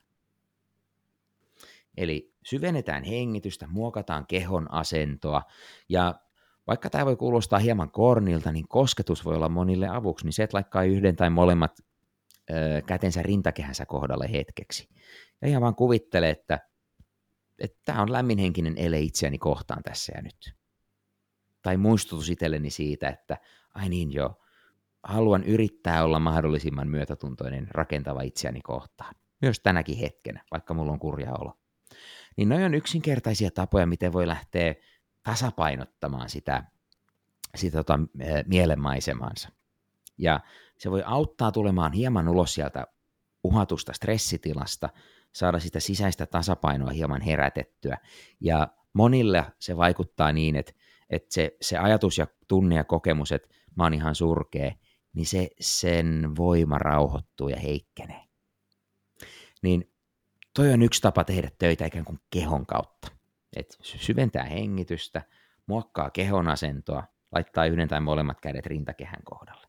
Eli syvennetään hengitystä, muokataan kehon asentoa, ja vaikka tämä voi kuulostaa hieman kornilta, niin kosketus voi olla monille avuksi, niin se, että laikkaa yhden tai molemmat kätensä rintakehänsä kohdalle hetkeksi. Ja ihan vaan kuvittele, että tämä on lämminhenkinen ele itseäni kohtaan tässä ja nyt. Tai muistutus itselleni siitä, että ai niin joo, haluan yrittää olla mahdollisimman myötätuntoinen, rakentava itseäni kohtaan. Myös tänäkin hetkenä, vaikka mulla on kurja olo. Niin noi on yksinkertaisia tapoja, miten voi lähteä tasapainottamaan sitä mielenmaisemansa. Ja se voi auttaa tulemaan hieman ulos sieltä uhatusta stressitilasta, saada sitä sisäistä tasapainoa hieman herätettyä. Ja monille se vaikuttaa niin, että se ajatus ja tunne ja kokemus, että mä oon ihan surkea, niin sen voima rauhoittuu ja heikkenee. Niin toi on yksi tapa tehdä töitä ikään kuin kehon kautta. Et syventää hengitystä, muokkaa kehon asentoa, laittaa yhden tai molemmat kädet rintakehän kohdalle.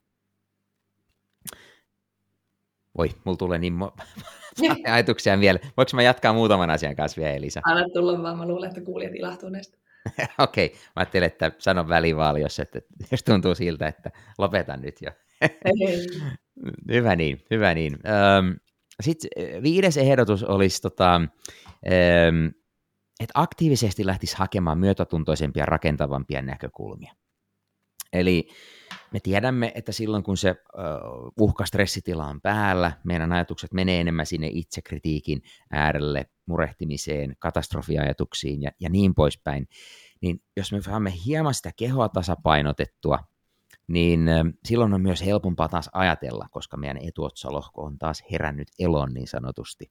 Voi, mulla tulee niin ajatuksia mieleen. Voinko mä jatkaa muutaman asian kanssa vielä, Elisa? Anna tulla vaan, mä luulen, että kuulijat ilahtuu näistä. Okei, mä ajattelin, että sanon välivaali, jos tuntuu siltä, että lopetan nyt jo. Hyvä niin. Sitten 5. ehdotus olisi, että aktiivisesti lähtisi hakemaan myötätuntoisempia, rakentavampia näkökulmia. Eli me tiedämme, että silloin kun se uhkastressitila on päällä, meidän ajatukset menee enemmän sinne itsekritiikin äärelle, murehtimiseen, katastrofiajatuksiin ja niin poispäin. Niin jos me saamme hieman sitä kehoa tasapainotettua, niin silloin on myös helpompaa taas ajatella, koska meidän etuotsalohko on taas herännyt eloon niin sanotusti.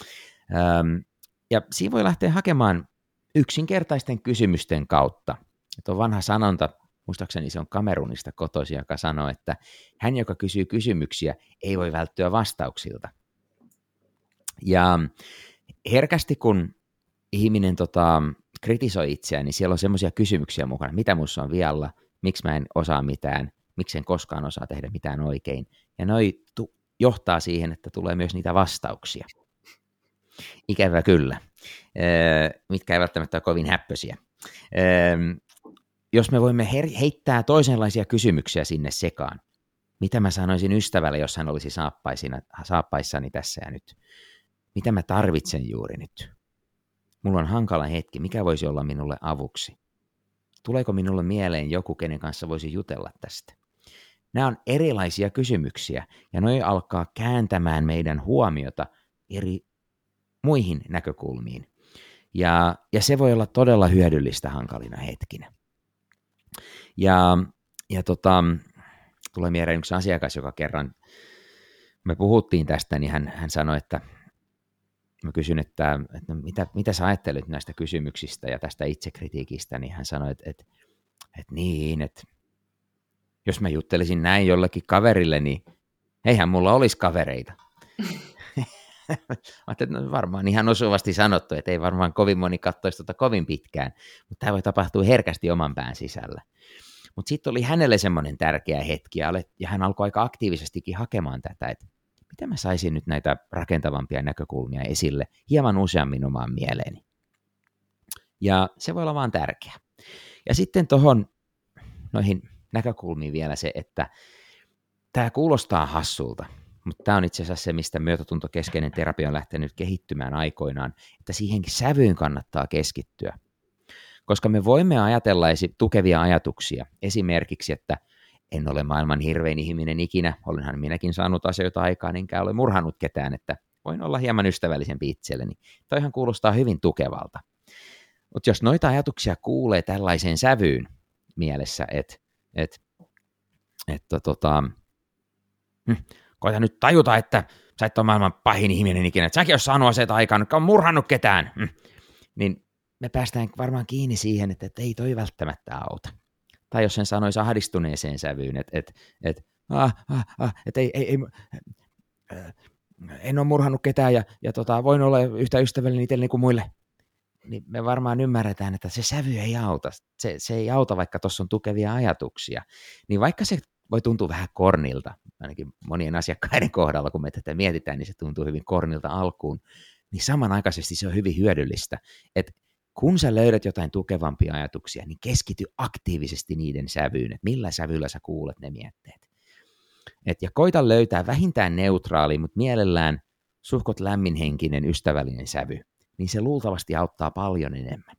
Ja siinä voi lähteä hakemaan yksinkertaisten kysymysten kautta. Että on vanha sanonta, muistaakseni se on Kamerunista kotoisin, joka sanoo, että hän, joka kysyy kysymyksiä, ei voi välttyä vastauksilta. Ja herkästi kun ihminen kritisoi itseään, niin siellä on semmoisia kysymyksiä mukana, mitä minussa on vialla, miksi mä en osaa mitään, miksi en koskaan osaa tehdä mitään oikein. Ja noi johtaa siihen, että tulee myös niitä vastauksia. Ikävä kyllä, mitkä ei välttämättä ole kovin häppöisiä. Jos me voimme heittää toisenlaisia kysymyksiä sinne sekaan, mitä mä sanoisin ystävälle, jos hän olisi saappaissani tässä ja nyt? Mitä mä tarvitsen juuri nyt? Mulla on hankala hetki, mikä voisi olla minulle avuksi? Tuleeko minulle mieleen joku, kenen kanssa voisi jutella tästä? Nämä on erilaisia kysymyksiä, ja noi alkaa kääntämään meidän huomiota eri muihin näkökulmiin. Ja se voi olla todella hyödyllistä hankalina hetkinä. Ja tulee mieleen yksi asiakas, joka kerran me puhuttiin tästä, niin hän sanoi, että mä kysyin, että mitä sä ajattelet näistä kysymyksistä ja tästä itsekritiikistä, niin hän sanoi, että jos mä juttelisin näin jollekin kaverille, niin eihän mulla olisi kavereita. Ajattelin, että varmaan ihan osuvasti sanottu, että ei varmaan kovin moni katsoisi kovin pitkään, mutta tämä voi tapahtua herkästi oman pään sisällä. Mutta sitten oli hänelle semmoinen tärkeä hetki, ja hän alkoi aika aktiivisestikin hakemaan tätä, että miten mä saisin nyt näitä rakentavampia näkökulmia esille hieman useammin omaan mieleeni. Ja se voi olla vaan tärkeää. Ja sitten noihin näkökulmiin vielä se, että tämä kuulostaa hassulta, mutta tämä on itse asiassa se, mistä myötätuntokeskeinen terapia on lähtenyt kehittymään aikoinaan, että siihen sävyyn kannattaa keskittyä. Koska me voimme ajatella tukevia ajatuksia, esimerkiksi, että en ole maailman hirvein ihminen ikinä, olenhan minäkin saanut asioita aikaan, enkä ole murhannut ketään, että voin olla hieman ystävällisempi itselleni. Toihan kuulostaa hyvin tukevalta. Mutta jos noita ajatuksia kuulee tällaiseen sävyyn mielessä, koita nyt tajuta, että sä et ole maailman pahin ihminen ikinä, että säkin oot saanut asioita aikaan, on murhannut ketään, niin me päästään varmaan kiinni siihen, että ei toi välttämättä auta. Tai jos sen sanoisi ahdistuneeseen sävyyn, että en ole murhannut ketään ja voin olla yhtä ystävällinen itselleni kuin muille, niin me varmaan ymmärretään, että se sävy ei auta. Se ei auta, vaikka tuossa on tukevia ajatuksia. Niin vaikka se voi tuntua vähän kornilta, ainakin monien asiakkaiden kohdalla, kun me tätä mietitään, niin se tuntuu hyvin kornilta alkuun, niin samanaikaisesti se on hyvin hyödyllistä, että kun sä löydät jotain tukevampia ajatuksia, niin keskity aktiivisesti niiden sävyyn, että millä sävyllä sä kuulet ne mietteet. Ja koita löytää vähintään neutraali, mutta mielellään suhkot lämminhenkinen, ystävällinen sävy, niin se luultavasti auttaa paljon enemmän.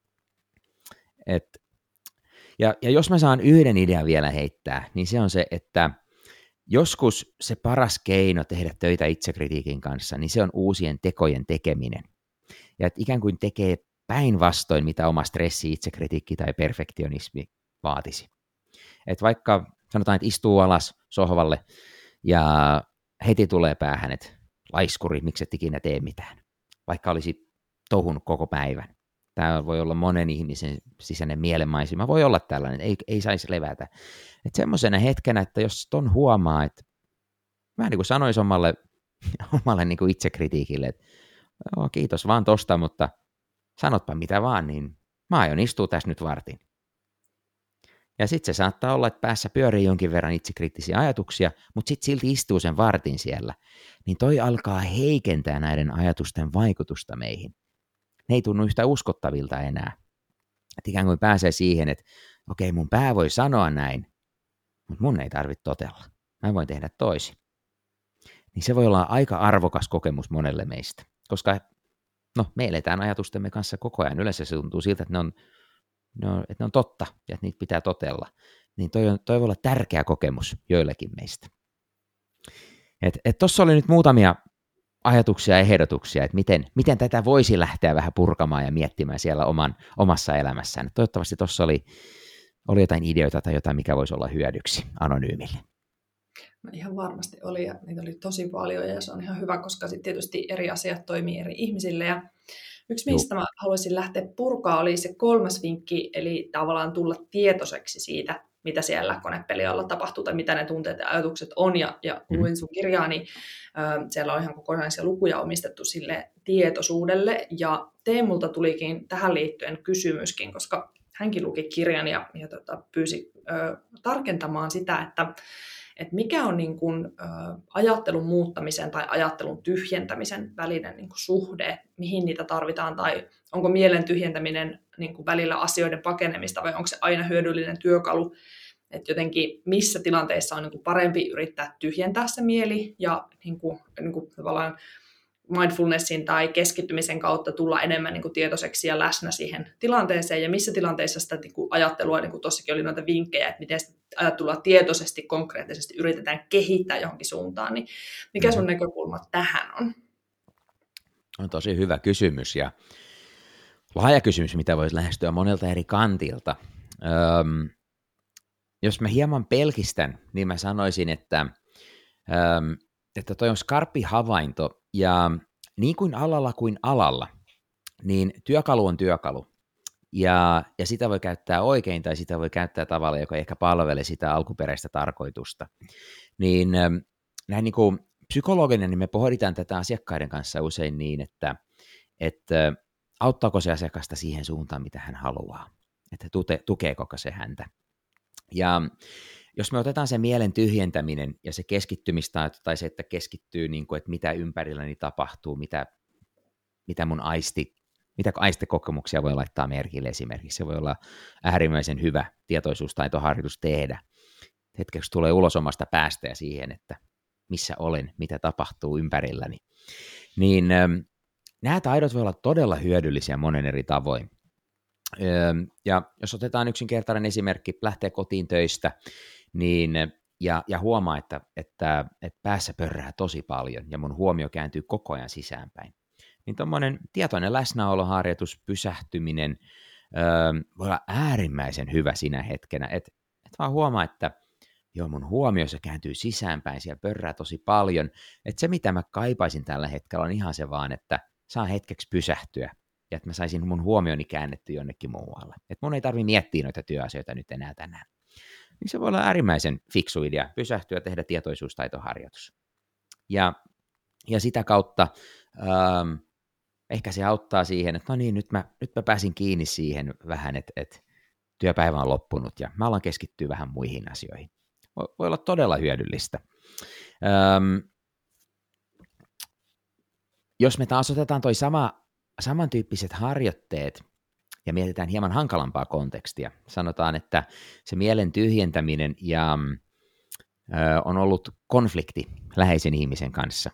Ja jos mä saan yhden idean vielä heittää, niin se on se, että joskus se paras keino tehdä töitä itsekritiikin kanssa, niin se on uusien tekojen tekeminen. Ja että ikään kuin tekee päinvastoin, mitä oma stressi, itsekritiikki tai perfektionismi vaatisi. Että vaikka sanotaan, että istuu alas sohvalle ja heti tulee päähän, että laiskuri, miksi et ikinä tee mitään, vaikka olisi touhunut koko päivän. Tämä voi olla monen ihmisen sisäinen mielenmaisema, voi olla tällainen, ei saisi levätä. Että semmoisena hetkenä, että jos ton huomaa, että vähän niin kuin sanoisi omalle niin kuin itsekritiikille, että kiitos vaan tosta, mutta sanotpa mitä vaan, niin mä aion istua tässä nyt vartin. Ja sitten se saattaa olla, että päässä pyörii jonkin verran itsekriittisiä ajatuksia, mutta sitten silti istuu sen vartin siellä. Niin toi alkaa heikentää näiden ajatusten vaikutusta meihin. Ne ei tunnu yhtä uskottavilta enää. Että ikään kuin pääsee siihen, että okei, mun pää voi sanoa näin, mutta mun ei tarvitse totella. Mä voin tehdä toisin. Niin se voi olla aika arvokas kokemus monelle meistä, koska me eletään ajatustemme kanssa koko ajan. Yleensä se tuntuu siltä, että ne on totta ja että niitä pitää totella. Niin toi voi olla tärkeä kokemus joillekin meistä. Tuossa oli nyt muutamia ajatuksia ja ehdotuksia, että miten tätä voisi lähteä vähän purkamaan ja miettimään siellä omassa elämässään. Toivottavasti tuossa oli jotain ideoita tai jotain, mikä voisi olla hyödyksi anonyymille. No ihan varmasti oli, ja niitä oli tosi paljon, ja se on ihan hyvä, koska sitten tietysti eri asiat toimii eri ihmisille, ja yksi, mistä mä haluaisin lähteä purkaa, oli se 3. vinkki, eli tavallaan tulla tietoiseksi siitä, mitä siellä konepelialla tapahtuu, tai mitä ne tunteet ja ajatukset on, ja luin sun kirjaa, niin siellä on ihan kokonaisia lukuja omistettu sille tietoisuudelle, ja Teemulta tulikin tähän liittyen kysymyskin, koska hänkin luki kirjan ja pyysi tarkentamaan sitä, että mikä on niin kuin, ajattelun muuttamisen tai ajattelun tyhjentämisen välinen niin kuin suhde, mihin niitä tarvitaan, tai onko mielen tyhjentäminen niin kuin välillä asioiden pakenemista, vai onko se aina hyödyllinen työkalu, että jotenkin missä tilanteissa on niin kuin parempi yrittää tyhjentää se mieli, ja niin kuin tavallaan mindfulnessin tai keskittymisen kautta tulla enemmän niin kuin tietoiseksi ja läsnä siihen tilanteeseen, ja missä tilanteissa sitä niin kuin ajattelua, niin kuin tuossakin oli noita vinkkejä, että miten sitä ajattelua tietoisesti, konkreettisesti yritetään kehittää johonkin suuntaan, niin mikä sun näkökulma tähän on? On tosi hyvä kysymys ja laaja kysymys, mitä voisi lähestyä monelta eri kantilta. Jos mä hieman pelkistän, niin mä sanoisin, että toi on skarppi havainto, ja niin kuin alalla, niin työkalu on työkalu, ja sitä voi käyttää oikein, tai sitä voi käyttää tavalla, joka ehkä palvelee sitä alkuperäistä tarkoitusta. Niin näin niin kuin psykologinen, niin me pohditaan tätä asiakkaiden kanssa usein niin, että auttaako se asiakasta siihen suuntaan, mitä hän haluaa, että tukeeko se häntä. Ja jos me otetaan se mielen tyhjentäminen ja se keskittymistaito tai se, että keskittyy, niin kuin, että mitä ympärilläni tapahtuu, mitä mun mitä aistikokemuksia voi laittaa merkille esimerkiksi. Se voi olla äärimmäisen hyvä tietoisuustaitoharjoitus tehdä. Hetkeksi tulee ulos omasta päästä ja siihen, että missä olen, mitä tapahtuu ympärilläni. Niin nämä taidot voi olla todella hyödyllisiä monen eri tavoin. Ja jos otetaan yksinkertainen esimerkki, lähtee kotiin töistä, niin, ja huomaa, että päässä pörrää tosi paljon ja mun huomio kääntyy koko ajan sisäänpäin. Niin tuommoinen tietoinen läsnäoloharjoitus, pysähtyminen voi olla äärimmäisen hyvä sinä hetkenä, että vaan huomaa, että joo, mun huomio se kääntyy sisäänpäin, siellä pörrää tosi paljon, että se mitä mä kaipaisin tällä hetkellä on ihan se vaan, että saan hetkeksi pysähtyä ja että mä saisin mun huomioni käännetty jonnekin muualle. Että mun ei tarvitse miettiä noita työasioita nyt enää tänään. Niin se voi olla äärimmäisen fiksu idea, pysähtyä, tehdä tietoisuustaitoharjoitus. Ja sitä kautta ehkä se auttaa siihen, että no niin, nyt mä pääsin kiinni siihen vähän, että työpäivä on loppunut ja mä alan keskittyä vähän muihin asioihin. Voi olla todella hyödyllistä. Jos me taas otetaan toi samantyyppiset harjoitteet ja mietitään hieman hankalampaa kontekstia, sanotaan, että se mielen tyhjentäminen ja on ollut konflikti läheisen ihmisen kanssa.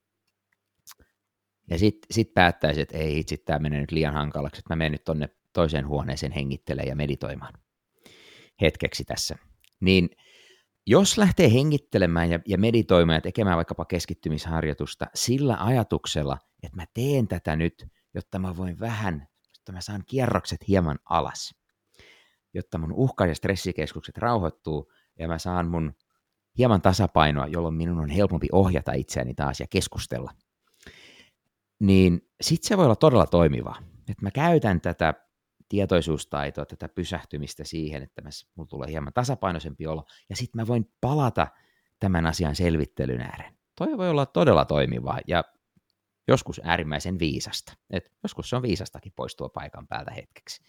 Ja sit päättäisi, että ei itse, tämä menee nyt liian hankalaksi, että mä menen nyt tonne toiseen huoneeseen hengittelemään ja meditoimaan hetkeksi tässä. Niin jos lähtee hengittelemään ja meditoimaan ja tekemään vaikkapa keskittymisharjoitusta sillä ajatuksella, että mä teen tätä nyt, jotta mä voin jotta mä saan kierrokset hieman alas, jotta mun uhka- ja stressikeskukset rauhoittuu ja mä saan mun hieman tasapainoa, jolloin minun on helpompi ohjata itseäni taas ja keskustella, niin sit se voi olla todella toimivaa. Että mä käytän tätä tietoisuustaitoa, tätä pysähtymistä siihen, että mulla tulee hieman tasapainoisempi olo, ja sitten mä voin palata tämän asian selvittelyn ääreen. Toi voi olla todella toimivaa, ja joskus äärimmäisen viisasta. Joskus se on viisastakin poistua paikan päältä hetkeksi.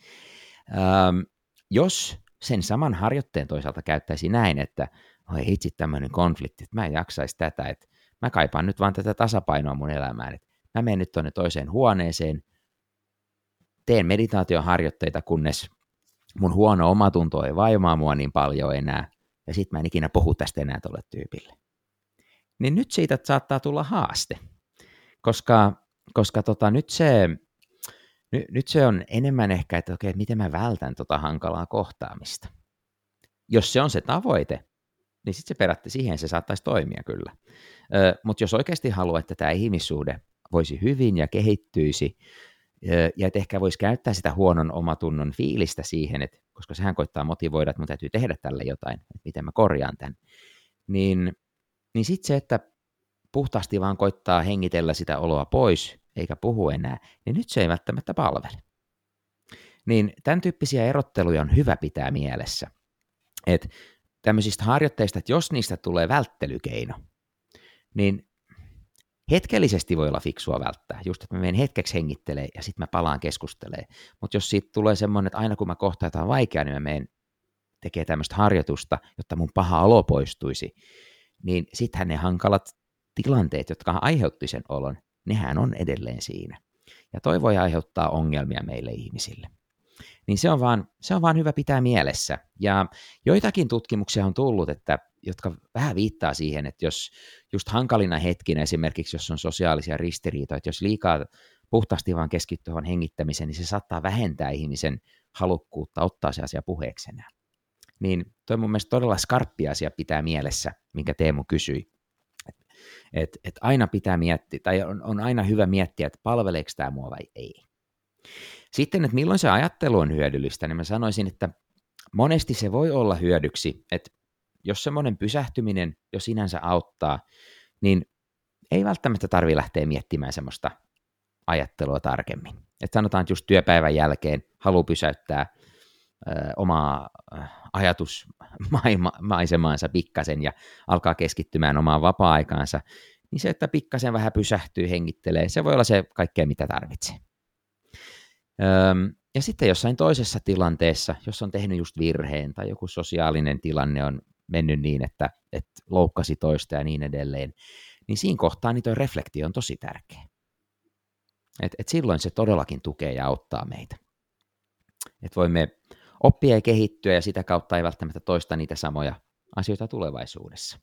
Jos sen saman harjoitteen toisaalta käyttäisi näin, että oi hitsi tämmöinen konflikti, että mä en jaksaisi tätä, että mä kaipaan nyt vaan tätä tasapainoa mun elämään, että mä menen nyt tuonne toiseen huoneeseen, teen meditaatioharjoitteita, kunnes mun huono omatunto ei vaimaa mua niin paljon enää, ja sit mä en ikinä puhu tästä enää tolle tyypille. Niin nyt siitä saattaa tulla haaste, koska nyt se on enemmän ehkä, että okei, miten mä vältän tota hankalaa kohtaamista. Jos se on se tavoite, niin sitten se siihen se saattaisi toimia kyllä. Mutta jos oikeasti haluaa, että tämä ihmissuhde voisi hyvin ja kehittyisi, ja että ehkä voisi käyttää sitä huonon omatunnon fiilistä siihen, että, koska sehän koittaa motivoida, että mun täytyy tehdä tälle jotain, että miten mä korjaan tämän, niin sitten se, että puhtaasti vaan koittaa hengitellä sitä oloa pois, eikä puhu enää, niin nyt se ei välttämättä palvele. Niin tämän tyyppisiä erotteluja on hyvä pitää mielessä. Että tämmöisistä harjoitteista, että jos niistä tulee välttelykeino, niin hetkellisesti voi olla fiksua välttää, just että mä menen hetkeksi hengittelee ja sitten mä palaan keskustelee. Mutta jos siitä tulee semmoinen, että aina kun mä kohtaan jotain vaikeaa, niin mä menen tekemään tämmöistä harjoitusta, jotta mun paha olo poistuisi, niin sittenhän ne hankalat tilanteet, jotka aiheutti sen olon, nehän on edelleen siinä. Ja toi voi aiheuttaa ongelmia meille ihmisille. Niin se on vaan hyvä pitää mielessä. Ja joitakin tutkimuksia on tullut, jotka vähän viittaa siihen, että jos just hankalina hetkinä esimerkiksi, jos on sosiaalisia ristiriitoja, että jos liikaa puhtaasti vaan keskittyy hengittämiseen, niin se saattaa vähentää ihmisen halukkuutta ottaa se asia puheeksi enää. Niin toi on mun mielestä todella skarppi asia pitää mielessä, minkä Teemu kysyi. Et aina pitää miettiä, tai on aina hyvä miettiä, että palveleeko tämä mua vai ei. Sitten, että milloin se ajattelu on hyödyllistä, niin mä sanoisin, että monesti se voi olla hyödyksi, että jos semmoinen pysähtyminen jo sinänsä auttaa, niin ei välttämättä tarvitse lähteä miettimään semmoista ajattelua tarkemmin. Että sanotaan, että just työpäivän jälkeen haluaa pysäyttää omaa ajatusmaisemaansa pikkasen ja alkaa keskittymään omaan vapaa-aikaansa, niin se, että pikkasen vähän pysähtyy, hengittelee, se voi olla se kaikkea, mitä tarvitsee. Ja sitten jossain toisessa tilanteessa, jos on tehnyt just virheen tai joku sosiaalinen tilanne on mennyt niin, että loukkasi toista ja niin edelleen, niin siinä kohtaa niin toi reflektio on tosi tärkeä. Et silloin se todellakin tukee ja auttaa meitä. Et voimme oppia ja kehittyä ja sitä kautta ei välttämättä toista niitä samoja asioita tulevaisuudessa.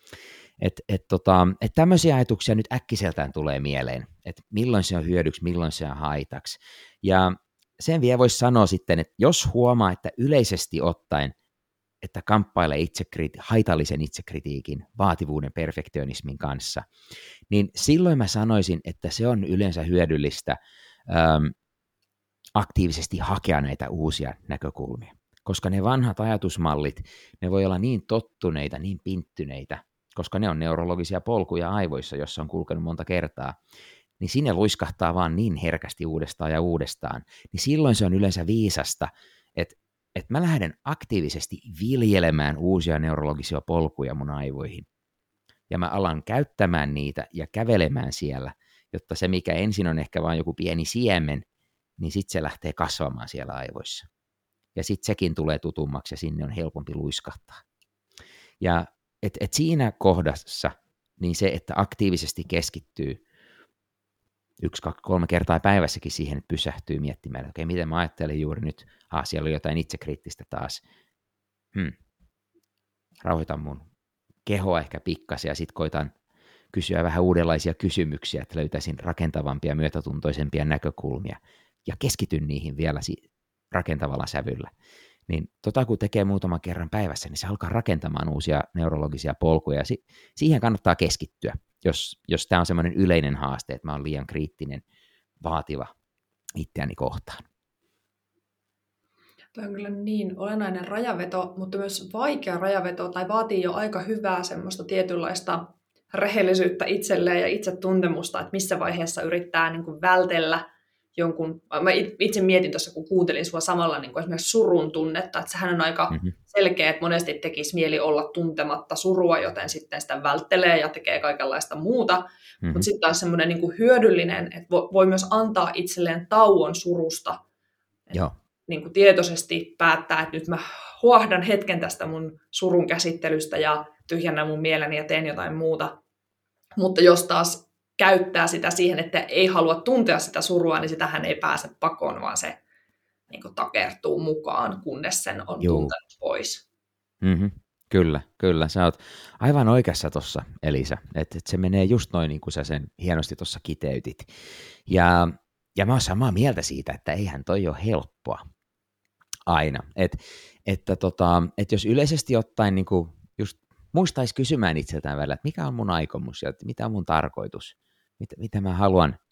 Tämmöisiä ajatuksia nyt äkkiseltään tulee mieleen, että milloin se on hyödyksi, milloin se on haitaksi. Ja sen vielä voisi sanoa sitten, että jos huomaa, että yleisesti ottaen, että kamppailee haitallisen itsekritiikin, vaativuuden, perfektionismin kanssa, niin silloin mä sanoisin, että se on yleensä hyödyllistä aktiivisesti hakea näitä uusia näkökulmia, koska ne vanhat ajatusmallit, ne voi olla niin tottuneita, niin pinttyneitä, koska ne on neurologisia polkuja aivoissa, jossa on kulkenut monta kertaa, niin sinne luiskahtaa vaan niin herkästi uudestaan ja uudestaan, niin silloin se on yleensä viisasta, että mä lähden aktiivisesti viljelemään uusia neurologisia polkuja mun aivoihin, ja mä alan käyttämään niitä ja kävelemään siellä, jotta se, mikä ensin on ehkä vain joku pieni siemen, niin sitten se lähtee kasvamaan siellä aivoissa. Ja sitten sekin tulee tutummaksi ja sinne on helpompi luiskahtaa. Ja et siinä kohdassa niin se, että aktiivisesti keskittyy 1, 2, 3 kertaa päivässäkin siihen, että pysähtyy miettimään, että okei, miten mä ajattelin juuri nyt, siellä oli jotain itsekriittistä taas. Rauhoitan mun kehoa ehkä pikkasen ja sitten koitan kysyä vähän uudenlaisia kysymyksiä, että löytäisin rakentavampia, myötätuntoisempia näkökulmia ja keskityn niihin vielä rakentavalla sävyllä. Niin kun tekee muutaman kerran päivässä, niin se alkaa rakentamaan uusia neurologisia polkuja ja siihen kannattaa keskittyä, jos tämä on semmoinen yleinen haaste, että mä oon liian kriittinen, vaativa itseäni kohtaan. Tuo on kyllä niin olennainen rajaveto, mutta myös vaikea rajaveto, tai vaatii jo aika hyvää semmoista tietynlaista rehellisyyttä itselleen ja itsetuntemusta, että missä vaiheessa yrittää niin kuin vältellä jonkun. Mä itse mietin tuossa, kun kuuntelin sua samalla niin kuin esimerkiksi surun tunnetta, että sehän on aika selkeä, että monesti tekisi mieli olla tuntematta surua, joten sitten sitä välttelee ja tekee kaikenlaista muuta. Mutta sitten taas semmoinen niin kuin hyödyllinen, että voi myös antaa itselleen tauon surusta. Joo. Niin kuin tietoisesti päättää, että nyt mä huahdan hetken tästä mun surun käsittelystä ja tyhjennän mun mieleni ja teen jotain muuta. Mutta jos taas käyttää sitä siihen, että ei halua tuntea sitä surua, niin sitähän ei pääse pakoon, vaan se niin kuin takertuu mukaan, kunnes sen on tuntenut pois. Kyllä. Sä oot aivan oikeassa tuossa, Elisa. Että se menee just noin, niin kuin sä sen hienosti tuossa kiteytit. Ja mä oon samaa mieltä siitä, että eihän toi ole helppoa aina. Että jos yleisesti ottaen niin kuin just muistaisi kysymään itseltään välillä, että mikä on mun aikomus ja mitä on mun tarkoitus, mitä mä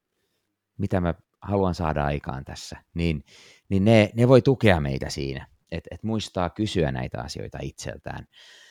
haluan saada aikaan tässä, niin ne voi tukea meitä siinä, että muistaa kysyä näitä asioita itseltään.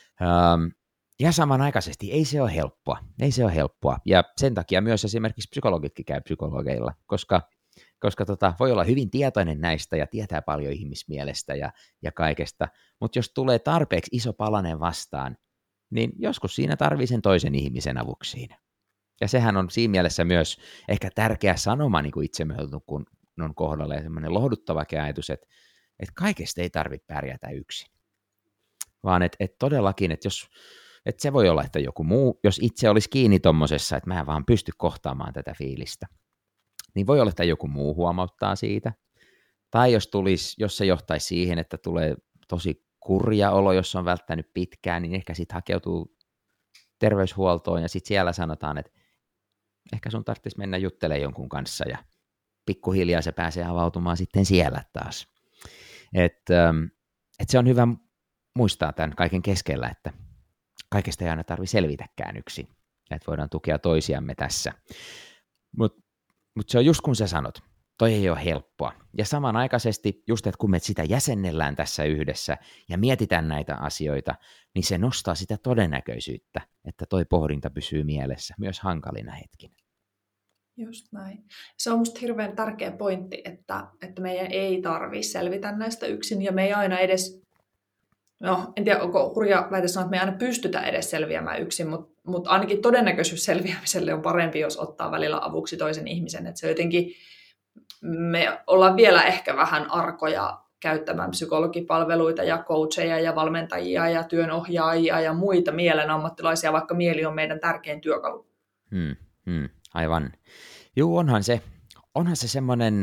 Ja samanaikaisesti ei se ole helppoa, ja sen takia myös esimerkiksi psykologitkin käy psykologeilla, koska voi olla hyvin tietoinen näistä ja tietää paljon ihmismielestä ja kaikesta, mutta jos tulee tarpeeksi iso palanen vastaan, niin joskus siinä tarvii sen toisen ihmisen avuksi siinä. Ja sehän on siinä mielessä myös ehkä tärkeä sanoma niin kuin itsemyötätunnon on kohdalla ja semmoinen lohduttava ajatus, että kaikesta ei tarvitse pärjätä yksin. Vaan että todellakin, että se voi olla, että joku muu, jos itse olisi kiinni tommosessa, että mä en vaan pysty kohtaamaan tätä fiilistä, niin voi olla, että joku muu huomauttaa siitä. Tai jos se johtaisi siihen, että tulee tosi kurja olo, jos on välttänyt pitkään, niin ehkä sitten hakeutuu terveyshuoltoon ja sitten siellä sanotaan, että ehkä sun tarvitsisi mennä juttelemaan jonkun kanssa ja pikkuhiljaa se pääsee avautumaan sitten siellä taas. Että se on hyvä muistaa tämän kaiken keskellä, että kaikesta ei aina tarvitse selvitäkään yksin, että voidaan tukea toisiamme tässä. Mutta se on just kun sä sanot, toi ei ole helppoa. Ja samanaikaisesti just, että kun me sitä jäsennellään tässä yhdessä ja mietitään näitä asioita, niin se nostaa sitä todennäköisyyttä, että toi pohdinta pysyy mielessä myös hankalina hetkinä. Just näin. Se on musta hirveän tärkeä pointti, että meidän ei tarvitse selvitä näistä yksin ja me ei aina edes, en tiedä onko hurja väite sanoa, että me ei aina pystytä edes selviämään yksin, mutta ainakin todennäköisyys selviämiselle on parempi, jos ottaa välillä avuksi toisen ihmisen, että se jotenkin, me ollaan vielä ehkä vähän arkoja käyttämään psykologipalveluita ja coacheja ja valmentajia ja työnohjaajia ja muita mielen ammattilaisia, vaikka mieli on meidän tärkein työkalu. Aivan. Joo, onhan se semmoinen,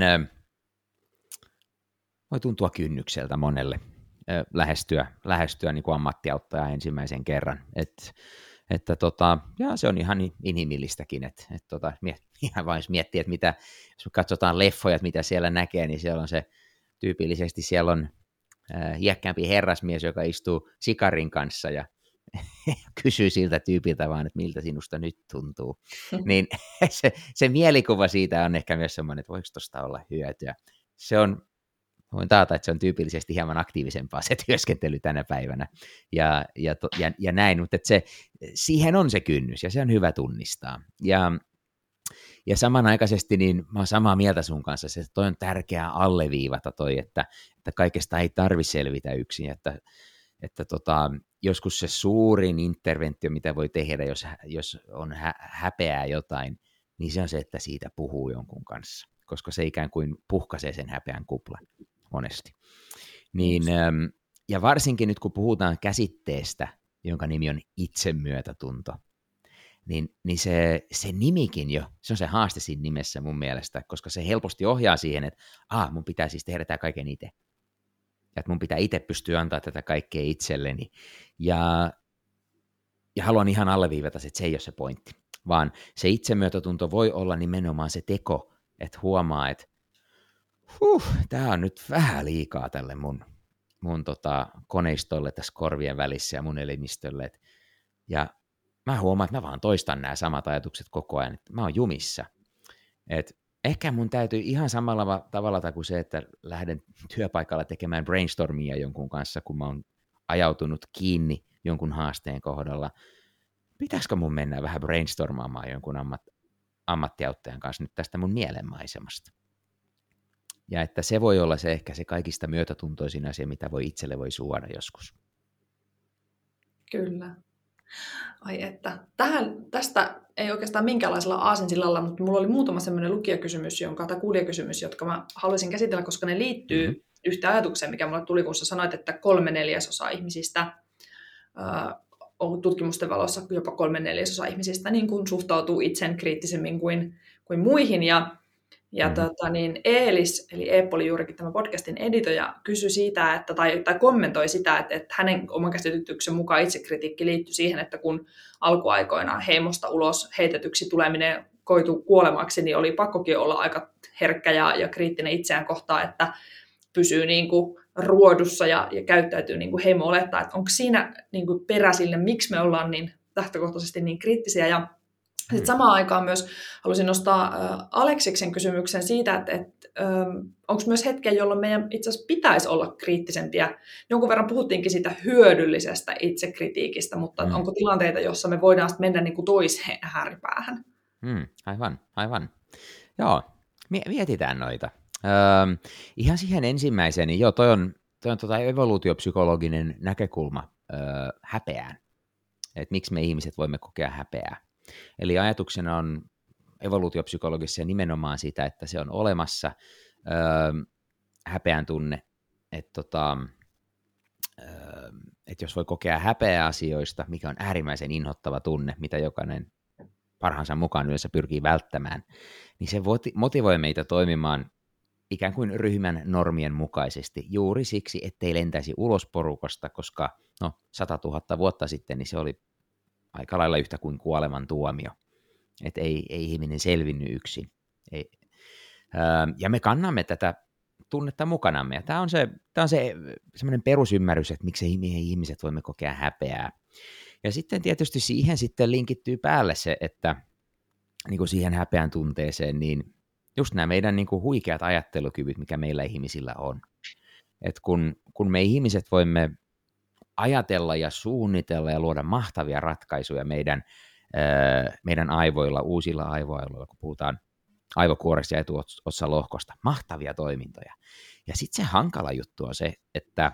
voi tuntua kynnykseltä monelle lähestyä niin kuin ammattiauttajaa ensimmäisen kerran. Ja se on ihan inhimillistäkin, ihan vain jos miettii, että jos me katsotaan leffoja, että mitä siellä näkee, niin siellä on tyypillisesti siellä on iäkkäämpi herrasmies, joka istuu sikarin kanssa ja kysyy siltä tyypiltä vaan, että miltä sinusta nyt tuntuu. Niin se mielikuva siitä on ehkä myös semmoinen, että voiko tuosta olla hyötyä. Voin taata, että se on tyypillisesti hieman aktiivisempaa se työskentely tänä päivänä ja näin, mutta siihen on se kynnys ja se on hyvä tunnistaa. Ja samanaikaisesti niin mä oon samaa mieltä sun kanssa, että toi on tärkeää alleviivata että kaikesta ei tarvitse selvitä yksin, että joskus se suurin interventio, mitä voi tehdä, jos on häpeää jotain, niin se on se, että siitä puhuu jonkun kanssa, koska se ikään kuin puhkaisee sen häpeän kuplan monesti. Ja varsinkin nyt, kun puhutaan käsitteestä, jonka nimi on itsemyötätunto, niin se nimikin jo, se on se haaste siinä nimessä mun mielestä, koska se helposti ohjaa siihen, että mun pitää siis tehdä tämä kaiken itse. Ja että mun pitää itse pystyä antaa tätä kaikkea itselleni. Ja haluan ihan alleviivata, että se ei ole se pointti, vaan se itsemyötätunto voi olla nimenomaan se teko, että huomaa, että tämä on nyt vähän liikaa tälle mun koneistolle tässä korvien välissä ja mun elimistölle. Ja mä huomaan, että mä vaan toistan nämä samat ajatukset koko ajan, että mä oon jumissa. Et ehkä mun täytyy ihan samalla tavalla kuin se, että lähden työpaikalla tekemään brainstormia jonkun kanssa, kun mä oon ajautunut kiinni jonkun haasteen kohdalla. Pitäisikö mun mennä vähän brainstormaamaan jonkun ammattiauttajan kanssa nyt tästä mun mielenmaisemasta? Ja että se voi olla ehkä se kaikista myötätuntoisin asia, mitä itselle voi suoda joskus. Kyllä. Ai että, tästä ei oikeastaan minkäänlaisella aasinsillalla, mutta mulla oli muutama semmoinen lukijakysymys, tai kuulijakysymys, jotka mä haluaisin käsitellä, koska ne liittyy yhteen ajatukseen, mikä mulle tuli, kun sä sanoit, että 3/4 ihmisistä, tutkimusten valossa jopa 3/4 ihmisistä niin kuin suhtautuu itsen kriittisemmin kuin muihin, Eelis, eli Eeppo oli juurikin tämä podcastin editoija, kysyi siitä, tai kommentoi sitä, että hänen oman käsityksen mukaan itsekritiikki liittyi siihen, että kun alkuaikoina heimosta ulos heitetyksi tuleminen koitu kuolemaksi, niin oli pakkokin olla aika herkkä ja kriittinen itseään kohtaan, että pysyy niin kuin ruodussa ja käyttäytyy niin kuin heimo olettaa, että onko siinä niin kuin perä sille, miksi me ollaan niin lähtökohtaisesti niin kriittisiä. Ja sitten samaan aikaan myös halusin nostaa Aleksiksen kysymyksen siitä, että onko myös hetkiä, jolloin meidän itse asiassa pitäisi olla kriittisempiä. Jonkun verran puhuttiinkin siitä hyödyllisestä itsekritiikistä, mutta onko tilanteita, jossa me voidaan sitten mennä niin kuin toiseen ääripäähän? Aivan. Joo, mietitään noita. Ihan siihen ensimmäiseen, niin joo, toi on evoluutiopsykologinen näkökulma häpeään, että miksi me ihmiset voimme kokea häpeää. Eli ajatuksena on evoluutiopsykologissa nimenomaan sitä, että se on olemassa häpeän tunne, että jos voi kokea häpeää asioista, mikä on äärimmäisen inhottava tunne, mitä jokainen parhaansa mukaan yleensä pyrkii välttämään, niin se motivoi meitä toimimaan ikään kuin ryhmän normien mukaisesti juuri siksi, ettei lentäisi ulos porukasta, koska 100 000 vuotta sitten niin se oli aika lailla yhtä kuin kuoleman tuomio, että ei ihminen selvinnyt yksin. Ja me kannamme tätä tunnetta mukanamme, ja tämä on se semmoinen perusymmärrys, että miksi ihmiset voimme kokea häpeää. Ja sitten tietysti siihen sitten linkittyy päälle se, että niin kuin siihen häpeän tunteeseen, niin just nämä meidän niin kuin huikeat ajattelukyvyt, mikä meillä ihmisillä on. Että kun me ihmiset voimme ajatella ja suunnitella ja luoda mahtavia ratkaisuja meidän aivoilla, uusilla aivoilla, kun puhutaan aivokuoresta ja etuotsalohkosta, mahtavia toimintoja. Ja sitten se hankala juttu on se, että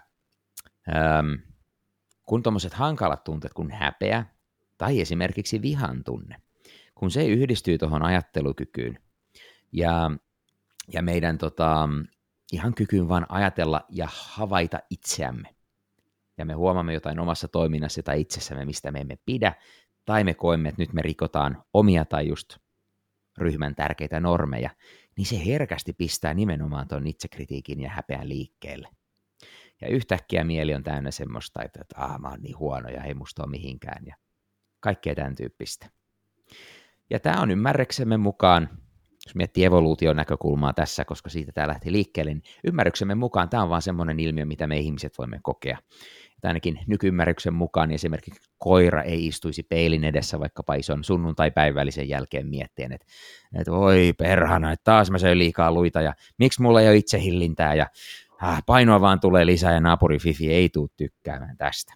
kun tuommoiset hankalat tunteet, kun häpeä tai esimerkiksi vihan tunne, kun se yhdistyy tuohon ajattelukykyyn ja meidän ihan kykyyn vaan ajatella ja havaita itseämme. Ja me huomaamme jotain omassa toiminnassa tai itsessämme, mistä me emme pidä, tai me koemme, että nyt me rikotaan omia tai just ryhmän tärkeitä normeja, niin se herkästi pistää nimenomaan tuon itsekritiikin ja häpeän liikkeelle. Ja yhtäkkiä mieli on täynnä semmoista, että mä oon niin huono ja ei musta ole mihinkään ja kaikkea tämän tyyppistä. Ja tämä on ymmärryksemme mukaan, jos miettii evoluution näkökulmaa tässä, koska siitä tämä lähti liikkeelle, niin ymmärryksemme mukaan tämä on vaan semmoinen ilmiö, mitä me ihmiset voimme kokea. Että ainakin nykyymmärryksen mukaan niin esimerkiksi koira ei istuisi peilin edessä vaikkapa ison sunnuntaipäivällisen jälkeen miettien, että voi perhana, että taas mä söin liikaa luita ja miksi mulla ei ole itsehillintää ja painoa vaan tulee lisää ja naapuri Fifi ei tule tykkäämään tästä.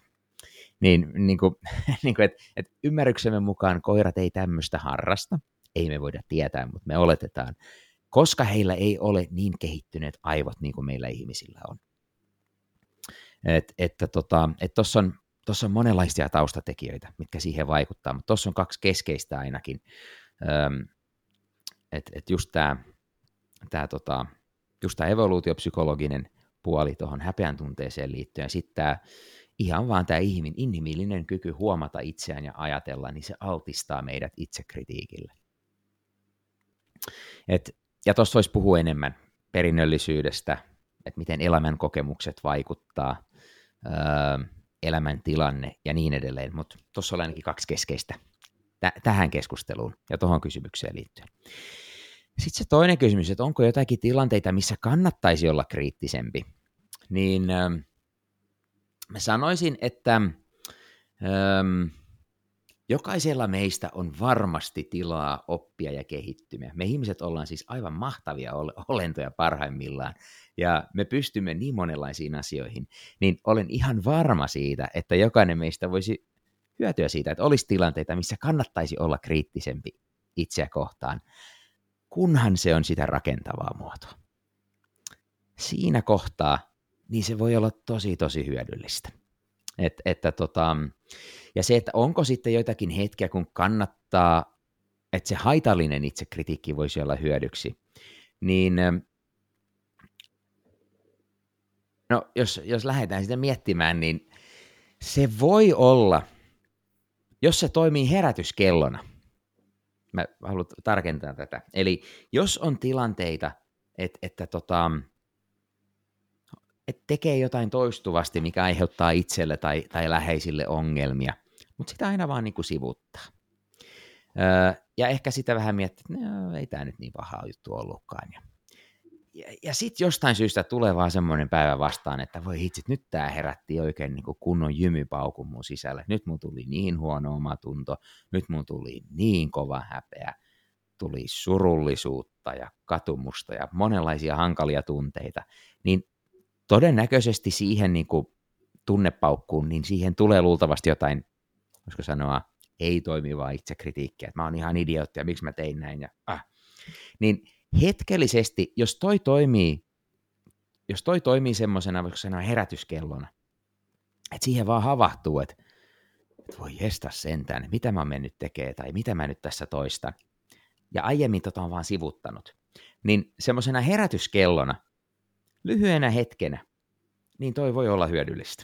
Että ymmärryksemme mukaan koirat ei tämmöistä harrasta, ei me voida tietää, mutta me oletetaan, koska heillä ei ole niin kehittyneet aivot niin kuin meillä ihmisillä on. Tuossa on monenlaisia taustatekijöitä, mitkä siihen vaikuttaa, mutta tuossa on kaksi keskeistä ainakin. Just tämä evoluutiopsykologinen puoli tuohon häpeän tunteeseen liittyen, ja sitten tämä inhimillinen kyky huomata itseään ja ajatella, niin se altistaa meidät itsekritiikille. Ja tuossa voisi puhua enemmän perinnöllisyydestä, että miten elämän kokemukset vaikuttaa, elämäntilanne ja niin edelleen, mutta tuossa oli ainakin kaksi keskeistä tähän keskusteluun ja tuohon kysymykseen liittyen. Sitten se toinen kysymys, että onko jotakin tilanteita, missä kannattaisi olla kriittisempi, niin mä sanoisin, että jokaisella meistä on varmasti tilaa oppia ja kehittyä. Me ihmiset ollaan siis aivan mahtavia olentoja parhaimmillaan, ja me pystymme niin monenlaisiin asioihin, niin olen ihan varma siitä, että jokainen meistä voisi hyötyä siitä, että olisi tilanteita, missä kannattaisi olla kriittisempi itseä kohtaan, kunhan se on sitä rakentavaa muotoa. Siinä kohtaa, niin se voi olla tosi, tosi hyödyllistä. Ja se, että onko sitten joitakin hetkiä, kun kannattaa, että se haitallinen itsekritiikki voisi olla hyödyksi, niin no, jos lähdetään sitä miettimään, niin se voi olla, jos se toimii herätyskellona. Mä haluan tarkentaa tätä. Eli jos on tilanteita, että tekee jotain toistuvasti, mikä aiheuttaa itselle tai läheisille ongelmia, mutta sitä aina vaan niin kuin sivuuttaa. Ja ehkä sitä vähän miettii, että ei tämä nyt niin paha juttu ollutkaan. Ja sitten jostain syystä tulee vaan semmoinen päivä vastaan, että voi hitsit, nyt tämä herätti oikein niin kuin kunnon jymypaukun mun sisälle. Nyt mun tuli niin huono omatunto, nyt mun tuli niin kova häpeä, tuli surullisuutta ja katumusta ja monenlaisia hankalia tunteita. Niin todennäköisesti siihen niin kuin tunnepaukkuun, niin siihen tulee luultavasti jotain, voisiko sanoa, ei toimivaa itsekritiikkiä, että mä oon ihan idiootti ja miksi mä tein näin. Niin hetkellisesti, jos toi toimii semmoisena, voisiko sanoa herätyskellona, että siihen vaan havahtuu, että voi jesta sentään, mitä mä oon mennyt tekemään tai mitä mä nyt tässä toistan. Ja aiemmin on vaan sivuttanut. Niin semmoisena herätyskellona, lyhyenä hetkenä, niin toi voi olla hyödyllistä.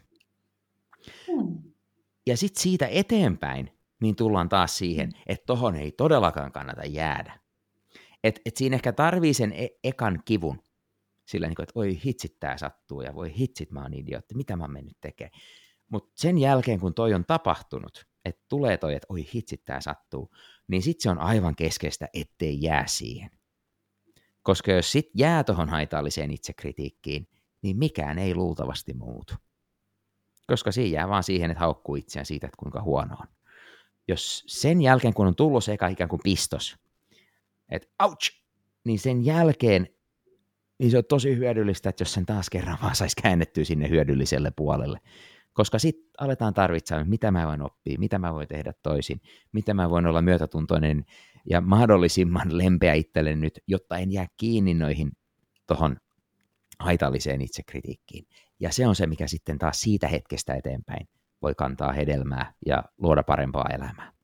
Ja sitten siitä eteenpäin, niin tullaan taas siihen, että tohon ei todellakaan kannata jäädä. Et siinä ehkä tarvii sen ekan kivun, sillä niin kuin, että oi hitsit tää sattuu ja voi hitsit mä oon idiootti, mitä mä oon mennyt tekemään. Mutta sen jälkeen, kun toi on tapahtunut, että tulee toi, että oi hitsit tää sattuu, niin sitten se on aivan keskeistä, ettei jää siihen. Koska jos sit jää tohon haitalliseen itsekritiikkiin, niin mikään ei luultavasti muutu. Koska siinä jää vaan siihen, että haukkuu itseään siitä, että kuinka huono on. Jos sen jälkeen, kun on tullut se ikään kuin pistos, että ouch, niin sen jälkeen niin se on tosi hyödyllistä, että jos sen taas kerran vaan saisi käännettyä sinne hyödylliselle puolelle. Koska sitten aletaan tarvitsemaan, mitä mä voin oppia, mitä mä voin tehdä toisin, mitä mä voin olla myötätuntoinen ja mahdollisimman lempeä itselle nyt, jotta en jää kiinni noihin tohon haitalliseen itsekritiikkiin. Ja se on se, mikä sitten taas siitä hetkestä eteenpäin voi kantaa hedelmää ja luoda parempaa elämää.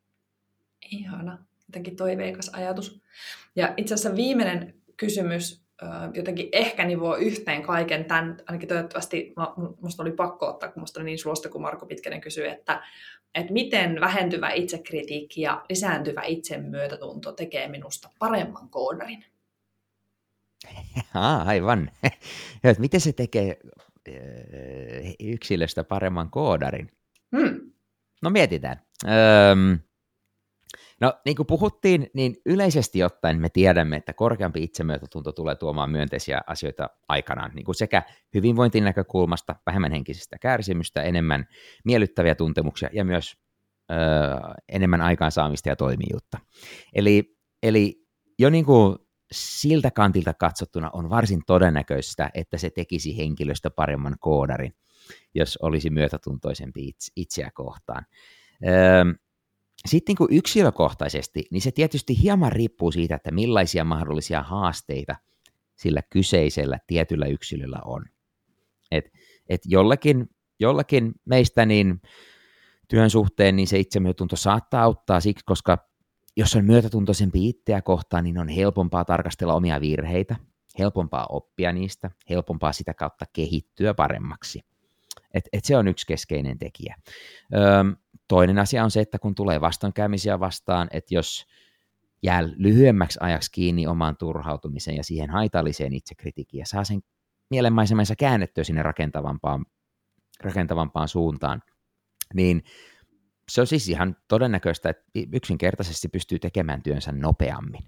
Ihana. Jotenkin toiveikas ajatus. Ja itse asiassa viimeinen kysymys jotenkin ehkä nivoo yhteen kaiken tämän, ainakin toivottavasti, musta oli pakko ottaa, kun musta oli niin suosta, kun Marko Pitkänen kysyi, että miten vähentyvä itsekritiikki ja lisääntyvä itsemyötätunto tekee minusta paremman koodarin. Aivan. Miten se tekee yksilöstä paremman koodarin? No mietitään. No niin kuin puhuttiin, niin yleisesti ottaen me tiedämme, että korkeampi itsemyötätunto tulee tuomaan myönteisiä asioita aikanaan, niin kuin sekä hyvinvointin näkökulmasta, vähemmän henkisestä kärsimystä, enemmän miellyttäviä tuntemuksia ja myös enemmän aikaansaamista ja toimijuutta. Eli jo niin kuin siltä kantilta katsottuna on varsin todennäköistä, että se tekisi henkilöstä paremman koodarin, jos olisi myötätuntoisempi itseä kohtaan. Sitten niin kuin yksilökohtaisesti, niin se tietysti hieman riippuu siitä, että millaisia mahdollisia haasteita sillä kyseisellä tietyllä yksilöllä on. Et jollakin meistä niin työn suhteen niin se itsemyötätunto saattaa auttaa siksi, koska jos on myötätuntoisempi itseä kohtaan, niin on helpompaa tarkastella omia virheitä, helpompaa oppia niistä, helpompaa sitä kautta kehittyä paremmaksi. Et se on yksi keskeinen tekijä. Toinen asia on se, että kun tulee vastoinkäymisiä vastaan, että jos jää lyhyemmäksi ajaksi kiinni omaan turhautumiseen ja siihen haitalliseen itsekritiikkiin ja saa sen mielenmaisemansa käännettyä sinne rakentavampaan suuntaan, niin se on siis ihan todennäköistä, että yksinkertaisesti pystyy tekemään työnsä nopeammin.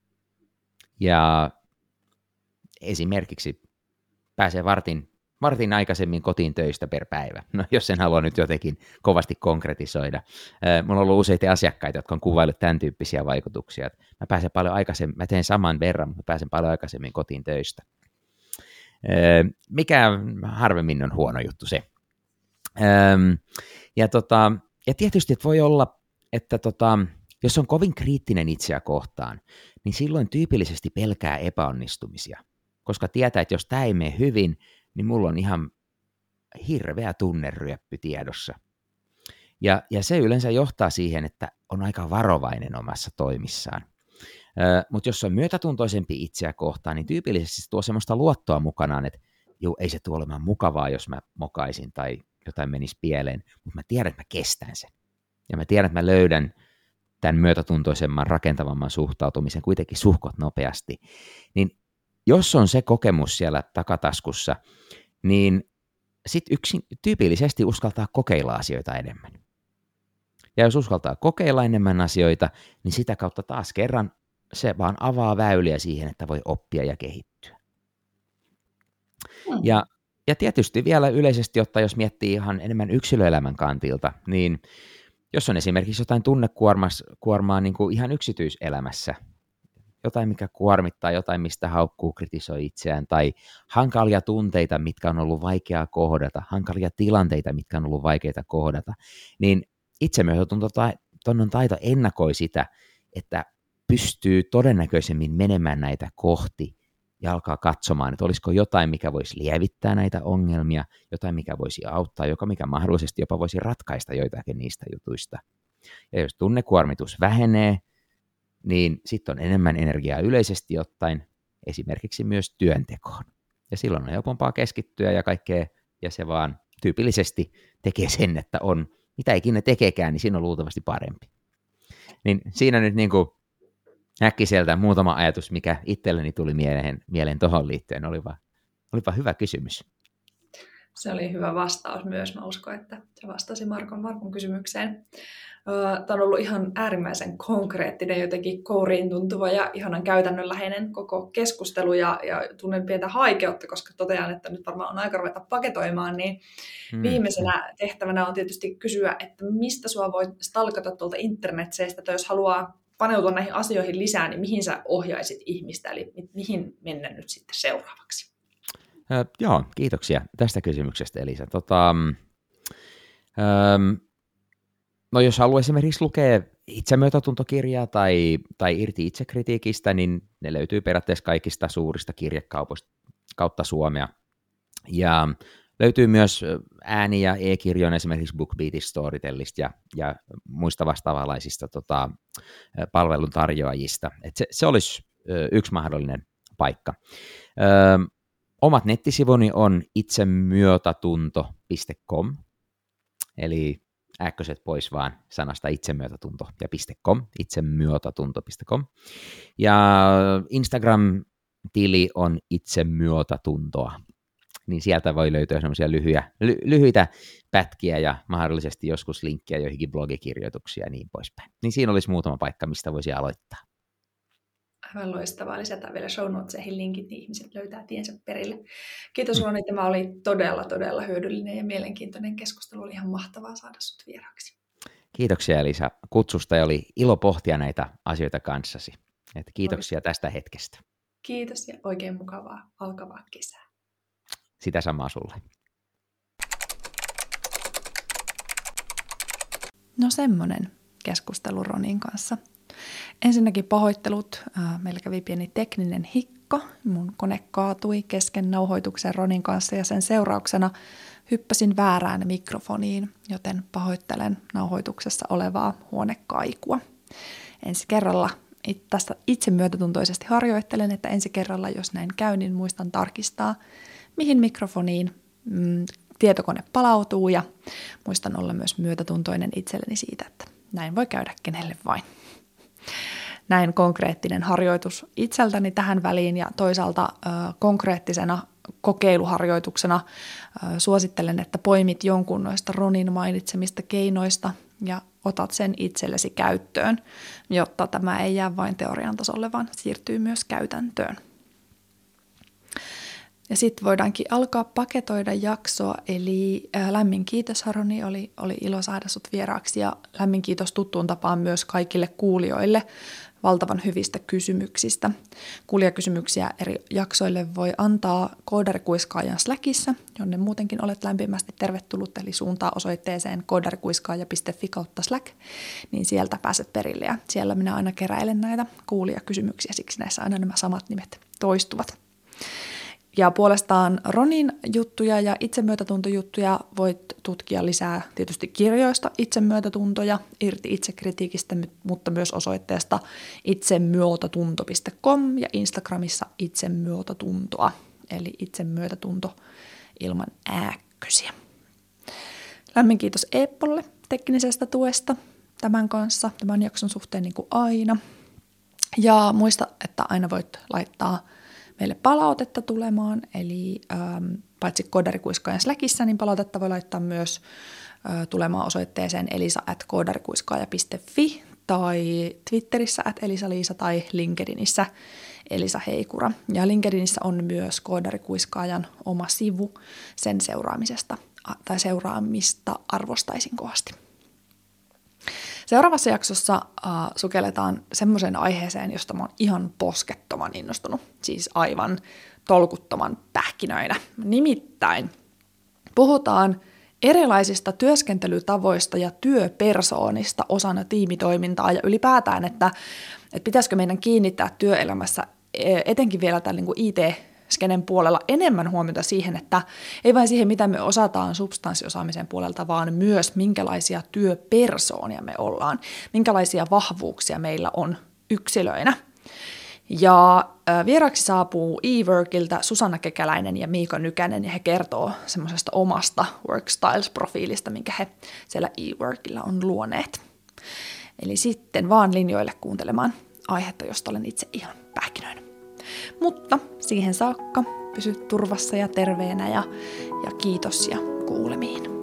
Ja esimerkiksi pääsee vartin aikaisemmin kotiin töistä per päivä, no jos sen haluaa nyt jotenkin kovasti konkretisoida. Mulla on ollut useita asiakkaita, jotka on kuvaillut tämän tyyppisiä vaikutuksia. Mä pääsen paljon aikaisemmin, mä teen saman verran, mutta mä pääsen paljon aikaisemmin kotiin töistä. Mikä harvemmin on huono juttu se. Ja tietysti että voi olla, että jos on kovin kriittinen itseä kohtaan, niin silloin tyypillisesti pelkää epäonnistumisia, koska tietää, että jos tämä ei mene hyvin, niin mulla on ihan hirveä tunneryöppy tiedossa. Ja se yleensä johtaa siihen, että on aika varovainen omassa toimissaan. Mutta jos on myötätuntoisempi itseä kohtaan, niin tyypillisesti se tuo semmoista luottoa mukanaan, että ei se tule olemaan mukavaa, jos mä mokaisin tai jotain menisi pieleen, mutta mä tiedän, että mä kestän sen. Ja mä tiedän, että mä löydän tämän myötätuntoisemman, rakentavamman suhtautumisen kuitenkin suhkot nopeasti. Niin jos on se kokemus siellä takataskussa, niin sitten tyypillisesti uskaltaa kokeilla asioita enemmän. Ja jos uskaltaa kokeilla enemmän asioita, niin sitä kautta taas kerran se vaan avaa väyliä siihen, että voi oppia ja kehittyä. Ja tietysti vielä yleisesti ottaen, jos miettii ihan enemmän yksilöelämän kantilta, niin jos on esimerkiksi jotain tunnekuormaa niin kuin ihan yksityiselämässä, jotain mikä kuormittaa, jotain mistä haukkuu, kritisoi itseään, tai hankalia tunteita, mitkä on ollut vaikeaa kohdata, hankalia tilanteita, mitkä on ollut vaikeita kohdata, niin itsemyötätunnon taito ennakoi sitä, että pystyy todennäköisemmin menemään näitä kohti ja alkaa katsomaan, että olisiko jotain, mikä voisi lievittää näitä ongelmia, jotain, mikä voisi auttaa, mikä mahdollisesti jopa voisi ratkaista joitakin niistä jutuista. Ja jos tunnekuormitus vähenee, niin sitten on enemmän energiaa yleisesti ottaen, esimerkiksi myös työntekoon. Ja silloin on helpompaa keskittyä ja kaikkea, ja se vaan tyypillisesti tekee sen, että on, mitä ikinä tekeekään, niin siinä on luultavasti parempi. Niin siinä nyt niin kuin äkkiseltä muutama ajatus, mikä itselleni tuli mieleen tuohon liittyen, olipa hyvä kysymys. Se oli hyvä vastaus myös. Mä uskon, että se vastasi Markon kysymykseen. Tämä on ollut ihan äärimmäisen konkreettinen, jotenkin kouriin tuntuva ja ihanan käytännönläheinen koko keskustelu ja tunnen pientä haikeutta, koska totean, että nyt varmaan on aika ruveta paketoimaan, niin viimeisenä tehtävänä on tietysti kysyä, että mistä sua voi stalkata tuolta internetseistä, tai jos haluaa paneutua näihin asioihin lisää, niin mihin sä ohjaisit ihmistä, eli mihin mennä nyt sitten seuraavaksi? Joo, kiitoksia tästä kysymyksestä, Elisa. No jos haluaa esimerkiksi lukea itsemyötätuntokirjaa tai irti itsekritiikistä, niin ne löytyy periaatteessa kaikista suurista kirjekaupoista kautta Suomea. Ja löytyy myös ääni- ja e-kirjoina esimerkiksi BookBeatista, Storytellista ja muista vastaavanlaisista palveluntarjoajista. Se olisi yksi mahdollinen paikka. Omat nettisivuni on itsemyötätunto.com, eli äkköset pois vaan sanasta itsemyötätunto ja .com, itsemyötätunto.com. Ja Instagram-tili on itsemyötätuntoa, niin sieltä voi löytyä semmoisia lyhyitä pätkiä ja mahdollisesti joskus linkkejä joihinkin blogikirjoituksia ja niin poispäin. Niin siinä olisi muutama paikka, mistä voisi aloittaa. Aivan loistavaa. Lisätään vielä show notesihin linkit, niin ihmiset löytää tiensä perille. Kiitos Roni, tämä oli todella hyödyllinen ja mielenkiintoinen keskustelu. Oli ihan mahtavaa saada sut vieraksi. Kiitoksia Elisa kutsusta ja oli ilo pohtia näitä asioita kanssasi. Että kiitoksia tästä hetkestä. Kiitos ja oikein mukavaa alkavaa kesää. Sitä samaa sulle. No semmoinen keskustelu Ronin kanssa. Ensinnäkin pahoittelut. Meillä kävi pieni tekninen hikka. Mun kone kaatui kesken nauhoituksen Ronin kanssa ja sen seurauksena hyppäsin väärään mikrofoniin, joten pahoittelen nauhoituksessa olevaa huonekaikua. Ensi kerralla tästä itsemyötätuntoisesti harjoittelen, että ensi kerralla, jos näin käy, niin muistan tarkistaa, mihin mikrofoniin tietokone palautuu ja muistan olla myös myötätuntoinen itselleni siitä, että näin voi käydä kenelle vain. Näin konkreettinen harjoitus itseltäni tähän väliin ja toisaalta konkreettisena kokeiluharjoituksena suosittelen, että poimit jonkun noista Ronin mainitsemista keinoista ja otat sen itsellesi käyttöön, jotta tämä ei jää vain teorian tasolle, vaan siirtyy myös käytäntöön. Ja sitten voidaankin alkaa paketoida jaksoa, eli lämmin kiitos Roni, oli ilo saada sut vieraaksi ja lämmin kiitos tuttuun tapaan myös kaikille kuulijoille valtavan hyvistä kysymyksistä. Kuulijakysymyksiä eri jaksoille voi antaa Koodarikuiskaajan Slackissa, jonne muutenkin olet lämpimästi tervetullut, eli suuntaa osoitteeseen koodarikuiskaaja.fi/Slack, niin sieltä pääset perille ja siellä minä aina keräilen näitä kuulijakysymyksiä, siksi näissä aina nämä samat nimet toistuvat. Ja puolestaan Ronin juttuja ja itsemyötätuntojuttuja voit tutkia lisää tietysti kirjoista itsemyötätuntoja, irti itsekritiikistä, mutta myös osoitteesta itsemyötätunto.com ja Instagramissa itsemyötätuntoa, eli itsemyötätunto ilman ääkkösiä. Lämmin kiitos Eeppolle teknisestä tuesta tämän kanssa, tämän jakson suhteen niin kuin aina. Ja muista, että aina voit laittaa meille palautetta tulemaan, eli paitsi Koodarikuiskaajan Slackissa, niin palautetta voi laittaa myös tulemaan osoitteeseen elisa@koodarikuiskaaja.fi tai Twitterissä @elisaliisa tai LinkedInissä Elisa Heikura. Ja LinkedInissä on myös Koodarikuiskaajan oma sivu, sen seuraamista arvostaisin kovasti. Seuraavassa jaksossa sukelletaan semmoiseen aiheeseen, josta mä oon ihan poskettoman innostunut, siis aivan tolkuttoman pähkinöinä. Nimittäin puhutaan erilaisista työskentelytavoista ja työpersoonista osana tiimitoimintaa ja ylipäätään, että pitäisikö meidän kiinnittää työelämässä etenkin vielä tällä niin kuin IT-skenen puolella enemmän huomiota siihen, että ei vain siihen, mitä me osataan substanssiosaamisen puolelta, vaan myös minkälaisia työpersoonia me ollaan, minkälaisia vahvuuksia meillä on yksilöinä. Ja vieraksi saapuu eWorkilta Susanna Kekäläinen ja Miiko Nykänen, ja he kertoo semmoisesta omasta Workstyles-profiilista, minkä he siellä eWorkilla on luoneet. Eli sitten vaan linjoille kuuntelemaan aihetta, josta olen itse ihan pähkinöinen. Mutta siihen saakka pysy turvassa ja terveenä ja kiitos ja kuulemiin.